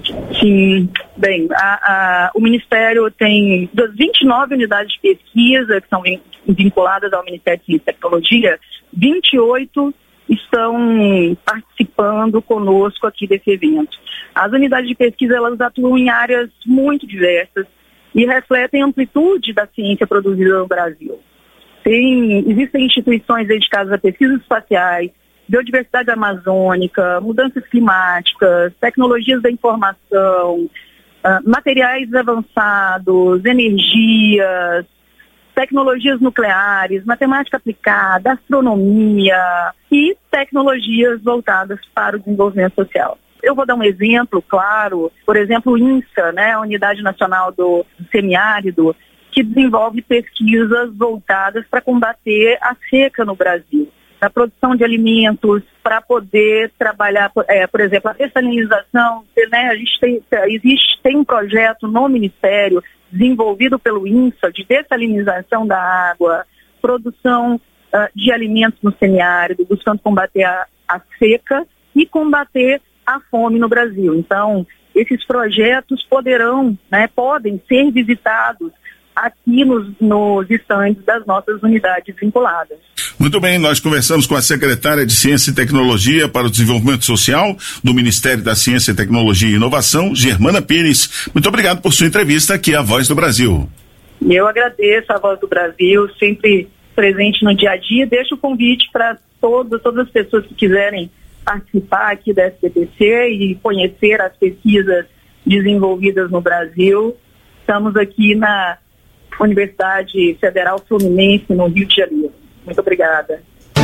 Speaker 23: Sim, bem, a, a, o Ministério tem das vinte e nove unidades de pesquisa que são vinculadas ao Ministério de Ciência e Tecnologia, vinte e oito estão participando conosco aqui desse evento. As unidades de pesquisa, elas atuam em áreas muito diversas e refletem a amplitude da ciência produzida no Brasil. Tem, existem instituições dedicadas a pesquisas espaciais, biodiversidade amazônica, mudanças climáticas, tecnologias da informação, uh, materiais avançados, energias, tecnologias nucleares, matemática aplicada, astronomia e tecnologias voltadas para o desenvolvimento social. Eu vou dar um exemplo, claro, por exemplo, o INSA, né, a Unidade Nacional do Semiárido, que desenvolve pesquisas voltadas para combater a seca no Brasil, na produção de alimentos, para poder trabalhar, é, por exemplo, a dessalinização, né, a gente tem, existe, tem um projeto no Ministério desenvolvido pelo INSA de dessalinização da água, produção uh, de alimentos no semiárido, buscando combater a, a seca e combater a fome no Brasil. Então, esses projetos poderão, né, podem ser visitados aqui nos, nos estandes das nossas unidades vinculadas.
Speaker 21: Muito bem, nós conversamos com a secretária de Ciência e Tecnologia para o Desenvolvimento Social do Ministério da Ciência, Tecnologia e Inovação, Germana Pires. Muito obrigado por sua entrevista aqui à Voz do Brasil.
Speaker 23: Eu agradeço a Voz do Brasil, sempre presente no dia a dia. Deixo o convite para todas, todas as pessoas que quiserem participar aqui da S B P C e conhecer as pesquisas desenvolvidas no Brasil. Estamos aqui na Universidade Federal Fluminense, no Rio de Janeiro. Muito obrigada.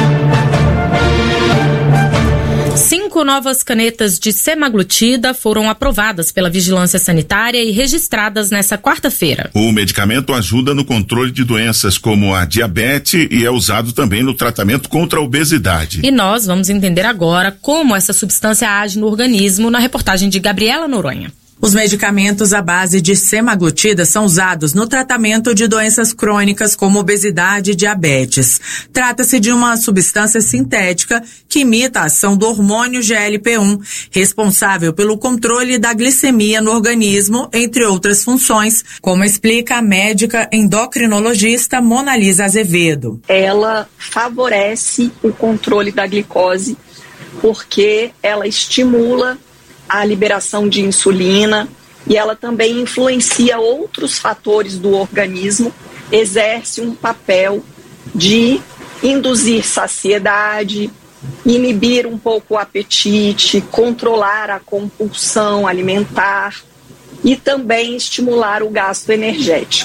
Speaker 5: Cinco novas canetas de semaglutida foram aprovadas pela Vigilância Sanitária e registradas nesta quarta-feira.
Speaker 21: O medicamento ajuda no controle de doenças como a diabetes e é usado também no tratamento contra a obesidade.
Speaker 5: E nós vamos entender agora como essa substância age no organismo na reportagem de Gabriela Noronha.
Speaker 7: Os medicamentos à base de semaglutida são usados no tratamento de doenças crônicas como obesidade e diabetes. Trata-se de uma substância sintética que imita a ação do hormônio G L P um, responsável pelo controle da glicemia no organismo, entre outras funções, como explica a médica endocrinologista Monalisa Azevedo.
Speaker 9: Ela favorece o controle da glicose porque ela estimula a liberação de insulina e ela também influencia outros fatores do organismo, exerce um papel de induzir saciedade, inibir um pouco o apetite, controlar a compulsão alimentar e também estimular o gasto energético.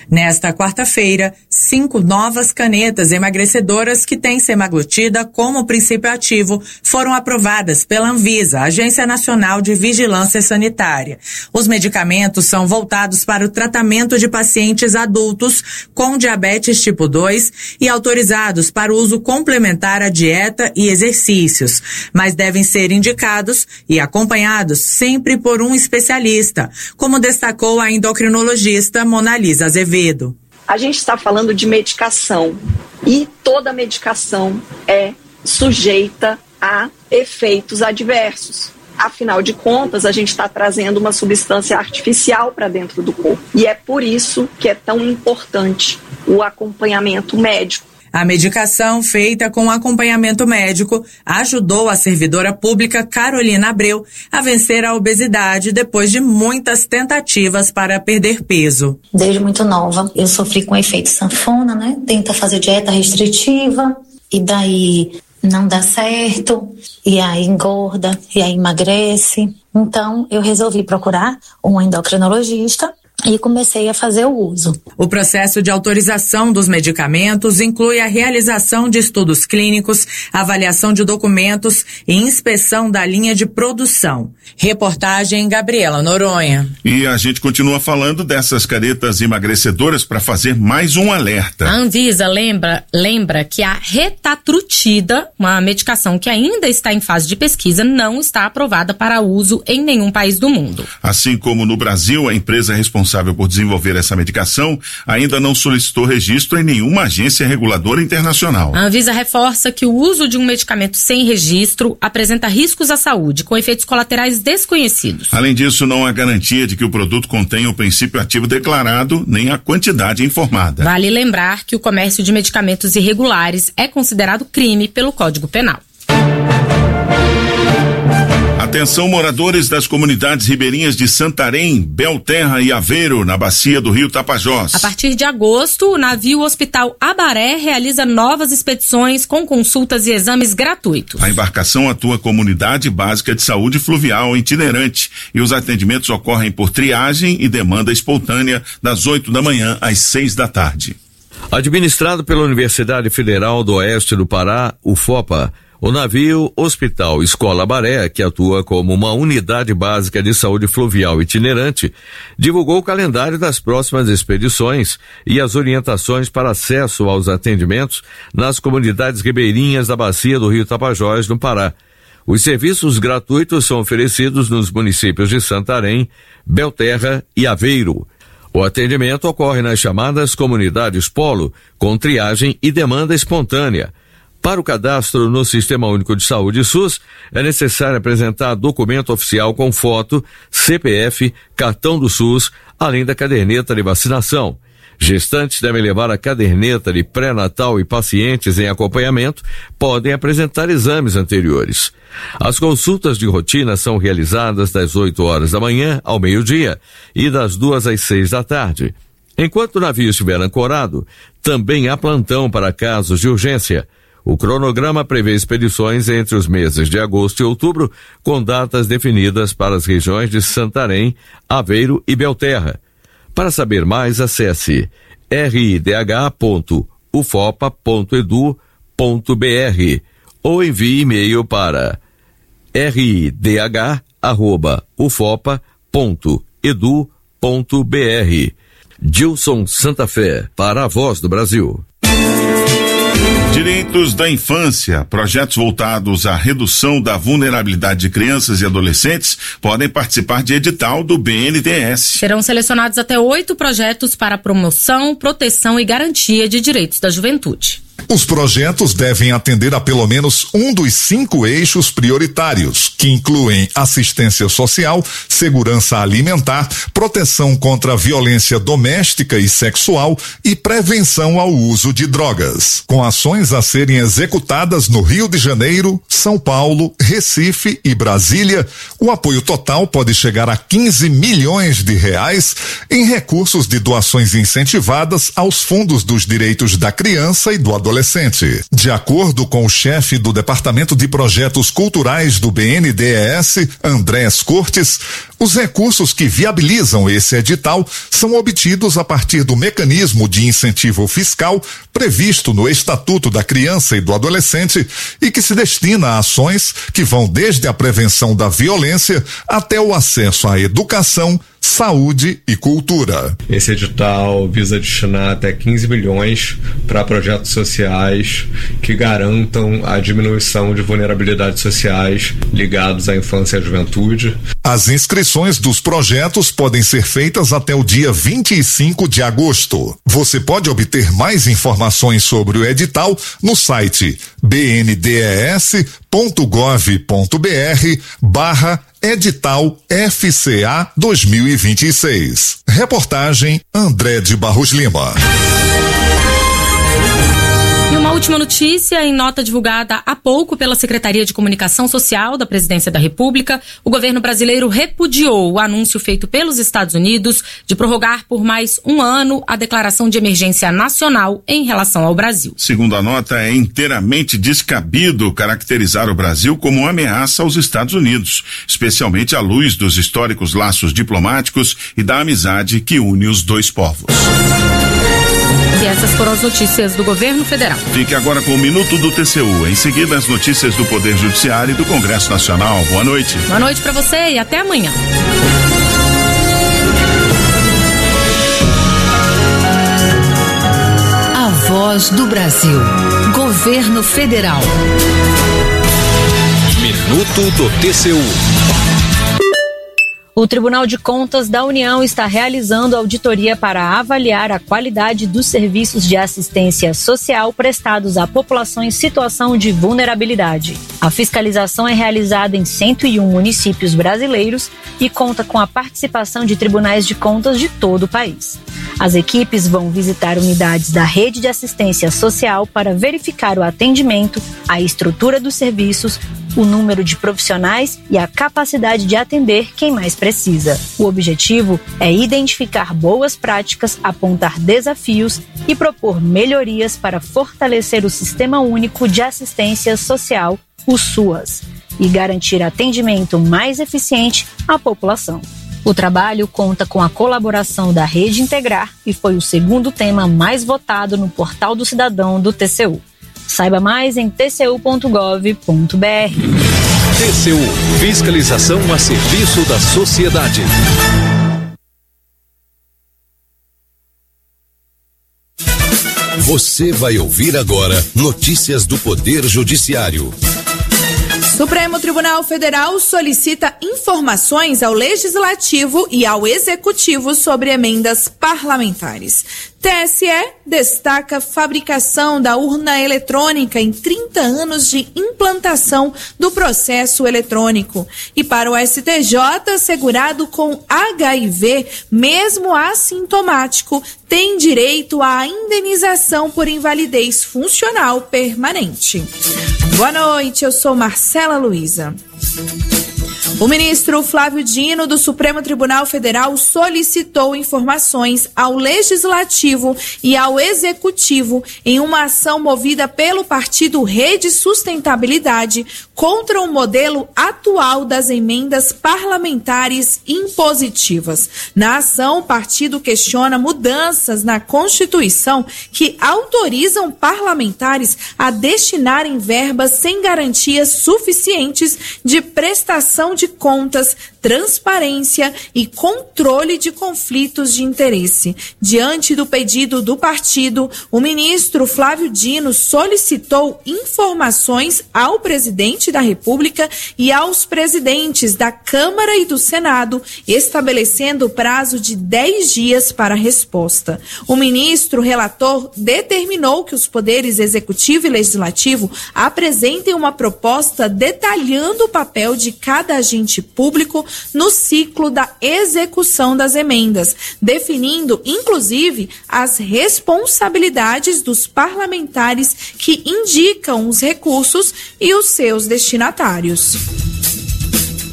Speaker 7: Nesta quarta-feira, cinco novas canetas emagrecedoras que têm semaglutida como princípio ativo foram aprovadas pela Anvisa, Agência Nacional de Vigilância Sanitária. Os medicamentos são voltados para o tratamento de pacientes adultos com diabetes tipo dois e autorizados para o uso complementar à dieta e exercícios, mas devem ser indicados e acompanhados sempre por um especialista, como destacou a endocrinologista Monalisa Azevedo.
Speaker 9: A gente está falando de medicação e toda medicação é sujeita a efeitos adversos. Afinal de contas, a gente está trazendo uma substância artificial para dentro do corpo. E é por isso que é tão importante o acompanhamento médico.
Speaker 7: A medicação feita com acompanhamento médico ajudou a servidora pública Carolina Abreu a vencer a obesidade depois de muitas tentativas para perder peso.
Speaker 10: Desde muito nova, eu sofri com efeito sanfona, né? Tenta fazer dieta restritiva e daí não dá certo, e aí engorda, e aí emagrece. Então, eu resolvi procurar um endocrinologista e comecei a fazer o uso.
Speaker 7: O processo de autorização dos medicamentos inclui a realização de estudos clínicos, avaliação de documentos e inspeção da linha de produção. Reportagem Gabriela Noronha.
Speaker 21: E a gente continua falando dessas canetas emagrecedoras para fazer mais um alerta.
Speaker 5: A Anvisa lembra, lembra que a retatrutida, uma medicação que ainda está em fase de pesquisa, não está aprovada para uso em nenhum país do mundo.
Speaker 21: Assim como no Brasil, a empresa responsável por desenvolver essa medicação ainda não solicitou registro em nenhuma agência reguladora internacional.
Speaker 5: A Anvisa reforça que o uso de um medicamento sem registro apresenta riscos à saúde, com efeitos colaterais desconhecidos.
Speaker 21: Além disso, não há garantia de que o produto contenha o princípio ativo declarado, nem a quantidade informada.
Speaker 5: Vale lembrar que o comércio de medicamentos irregulares é considerado crime pelo Código Penal.
Speaker 21: Atenção, moradores das comunidades ribeirinhas de Santarém, Belterra e Aveiro, na bacia do rio Tapajós.
Speaker 5: A partir de agosto, o navio Hospital Abaré realiza novas expedições com consultas e exames gratuitos.
Speaker 21: A embarcação atua como unidade básica de saúde fluvial itinerante e os atendimentos ocorrem por triagem e demanda espontânea das oito da manhã às seis da tarde.
Speaker 11: Administrado pela Universidade Federal do Oeste do Pará, U F O P A, o navio Hospital Escola Abaré, que atua como uma unidade básica de saúde fluvial itinerante, divulgou o calendário das próximas expedições e as orientações para acesso aos atendimentos nas comunidades ribeirinhas da bacia do rio Tapajós, no Pará. Os serviços gratuitos são oferecidos nos municípios de Santarém, Belterra e Aveiro. O atendimento ocorre nas chamadas comunidades polo, com triagem e demanda espontânea. Para o cadastro no Sistema Único de Saúde SUS, é necessário apresentar documento oficial com foto, C P F, cartão do SUS, além da caderneta de vacinação. Gestantes devem levar a caderneta de pré-natal e pacientes em acompanhamento podem apresentar exames anteriores. As consultas de rotina são realizadas das oito horas da manhã ao meio-dia e das duas às seis da tarde. Enquanto o navio estiver ancorado, também há plantão para casos de urgência. O cronograma prevê expedições entre os meses de agosto e outubro, com datas definidas para as regiões de Santarém, Aveiro e Belterra. Para saber mais, acesse r i d h ponto u f o p a ponto e d u ponto b r ou envie e-mail para r i d h arroba u f o p a ponto e d u ponto b r. Gilson Santa Fé, para a Voz do Brasil.
Speaker 21: Direitos da infância, projetos voltados à redução da vulnerabilidade de crianças e adolescentes podem participar de edital do B N D E S.
Speaker 5: Serão selecionados até oito projetos para promoção, proteção e garantia de direitos da juventude.
Speaker 12: Os projetos devem atender a pelo menos um dos cinco eixos prioritários, que incluem assistência social, segurança alimentar, proteção contra a violência doméstica e sexual e prevenção ao uso de drogas. Com ações a serem executadas no Rio de Janeiro, São Paulo, Recife e Brasília, o apoio total pode chegar a quinze milhões de reais em recursos de doações incentivadas aos fundos dos direitos da criança e do adolescente. adolescente. De acordo com o chefe do Departamento de Projetos Culturais do B N D E S, Andrés Cortes, os recursos que viabilizam esse edital são obtidos a partir do mecanismo de incentivo fiscal previsto no Estatuto da Criança e do Adolescente e que se destina a ações que vão desde a prevenção da violência até o acesso à educação, saúde e cultura.
Speaker 4: Esse edital visa destinar até quinze bilhões para projetos sociais que garantam a diminuição de vulnerabilidades sociais ligados à infância e à juventude.
Speaker 12: As inscrições dos projetos podem ser feitas até o dia vinte e cinco de agosto. Você pode obter mais informações sobre o edital no site b n d e s ponto gov ponto b r barra edital F C A dois mil e vinte e seis. Reportagem André de Barros Lima.
Speaker 5: E uma última notícia, em nota divulgada há pouco pela Secretaria de Comunicação Social da Presidência da República, o governo brasileiro repudiou o anúncio feito pelos Estados Unidos de prorrogar por mais um ano a declaração de emergência nacional em relação ao Brasil.
Speaker 21: Segundo a nota, é inteiramente descabido caracterizar o Brasil como uma ameaça aos Estados Unidos, especialmente à luz dos históricos laços diplomáticos e da amizade que une os dois povos.
Speaker 5: E essas foram as notícias do governo federal.
Speaker 21: Fique agora com o Minuto do T C U. Em seguida, as notícias do Poder Judiciário e do Congresso Nacional. Boa noite.
Speaker 5: Boa noite para você e até amanhã.
Speaker 16: A Voz do Brasil. Governo Federal.
Speaker 2: Minuto do T C U.
Speaker 13: O Tribunal de Contas da União está realizando auditoria para avaliar a qualidade dos serviços de assistência social prestados à população em situação de vulnerabilidade. A fiscalização é realizada em cento e um municípios brasileiros e conta com a participação de tribunais de contas de todo o país. As equipes vão visitar unidades da rede de assistência social para verificar o atendimento, a estrutura dos serviços, o número de profissionais e a capacidade de atender quem mais precisa. O objetivo é identificar boas práticas, apontar desafios e propor melhorias para fortalecer o Sistema Único de Assistência Social, o SUAS, e garantir atendimento mais eficiente à população. O trabalho conta com a colaboração da Rede Integrar e foi o segundo tema mais votado no Portal do Cidadão do T C U. Saiba mais em t c u ponto gov ponto b r.
Speaker 2: T C U, fiscalização a serviço da sociedade. Você vai ouvir agora notícias do Poder Judiciário.
Speaker 14: Supremo Tribunal Federal solicita informações ao Legislativo e ao Executivo sobre emendas parlamentares. T S E destaca fabricação da urna eletrônica em trinta anos de implantação do processo eletrônico. E para o S T J, segurado com H I V, mesmo assintomático, tem direito à indenização por invalidez funcional permanente. Boa noite, eu sou Marcela Luiza. O ministro Flávio Dino, do Supremo Tribunal Federal, solicitou informações ao Legislativo e ao Executivo em uma ação movida pelo partido Rede Sustentabilidade contra o modelo atual das emendas parlamentares impositivas. Na ação, o partido questiona mudanças na Constituição que autorizam parlamentares a destinarem verbas sem garantias suficientes de prestação de contas, transparência e controle de conflitos de interesse. Diante do pedido do partido, o ministro Flávio Dino solicitou informações ao presidente da República e aos presidentes da Câmara e do Senado, estabelecendo o prazo de dez dias para a resposta. O ministro relator determinou que os poderes executivo e legislativo apresentem uma proposta detalhando o papel de cada agente público no ciclo da execução das emendas, definindo, inclusive, as responsabilidades dos parlamentares que indicam os recursos e os seus destinatários.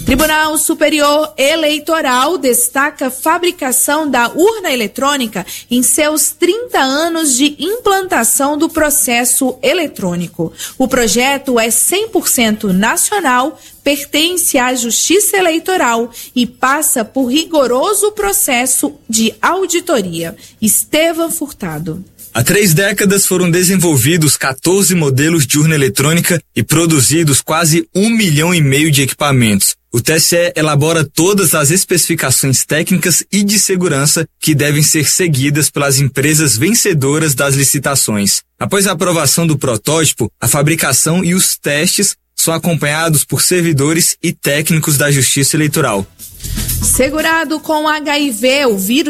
Speaker 14: Tribunal Superior Eleitoral destaca a fabricação da urna eletrônica em seus trinta anos de implantação do processo eletrônico. O projeto é cem por cento nacional, pertence à Justiça Eleitoral e passa por rigoroso processo de auditoria. Estevam Furtado.
Speaker 3: Há três décadas foram desenvolvidos quatorze modelos de urna eletrônica e produzidos quase um milhão e meio de equipamentos. O T S E elabora todas as especificações técnicas e de segurança que devem ser seguidas pelas empresas vencedoras das licitações. Após a aprovação do protótipo, a fabricação e os testes são acompanhados por servidores e técnicos da Justiça Eleitoral.
Speaker 14: Segurado com H I V, o vírus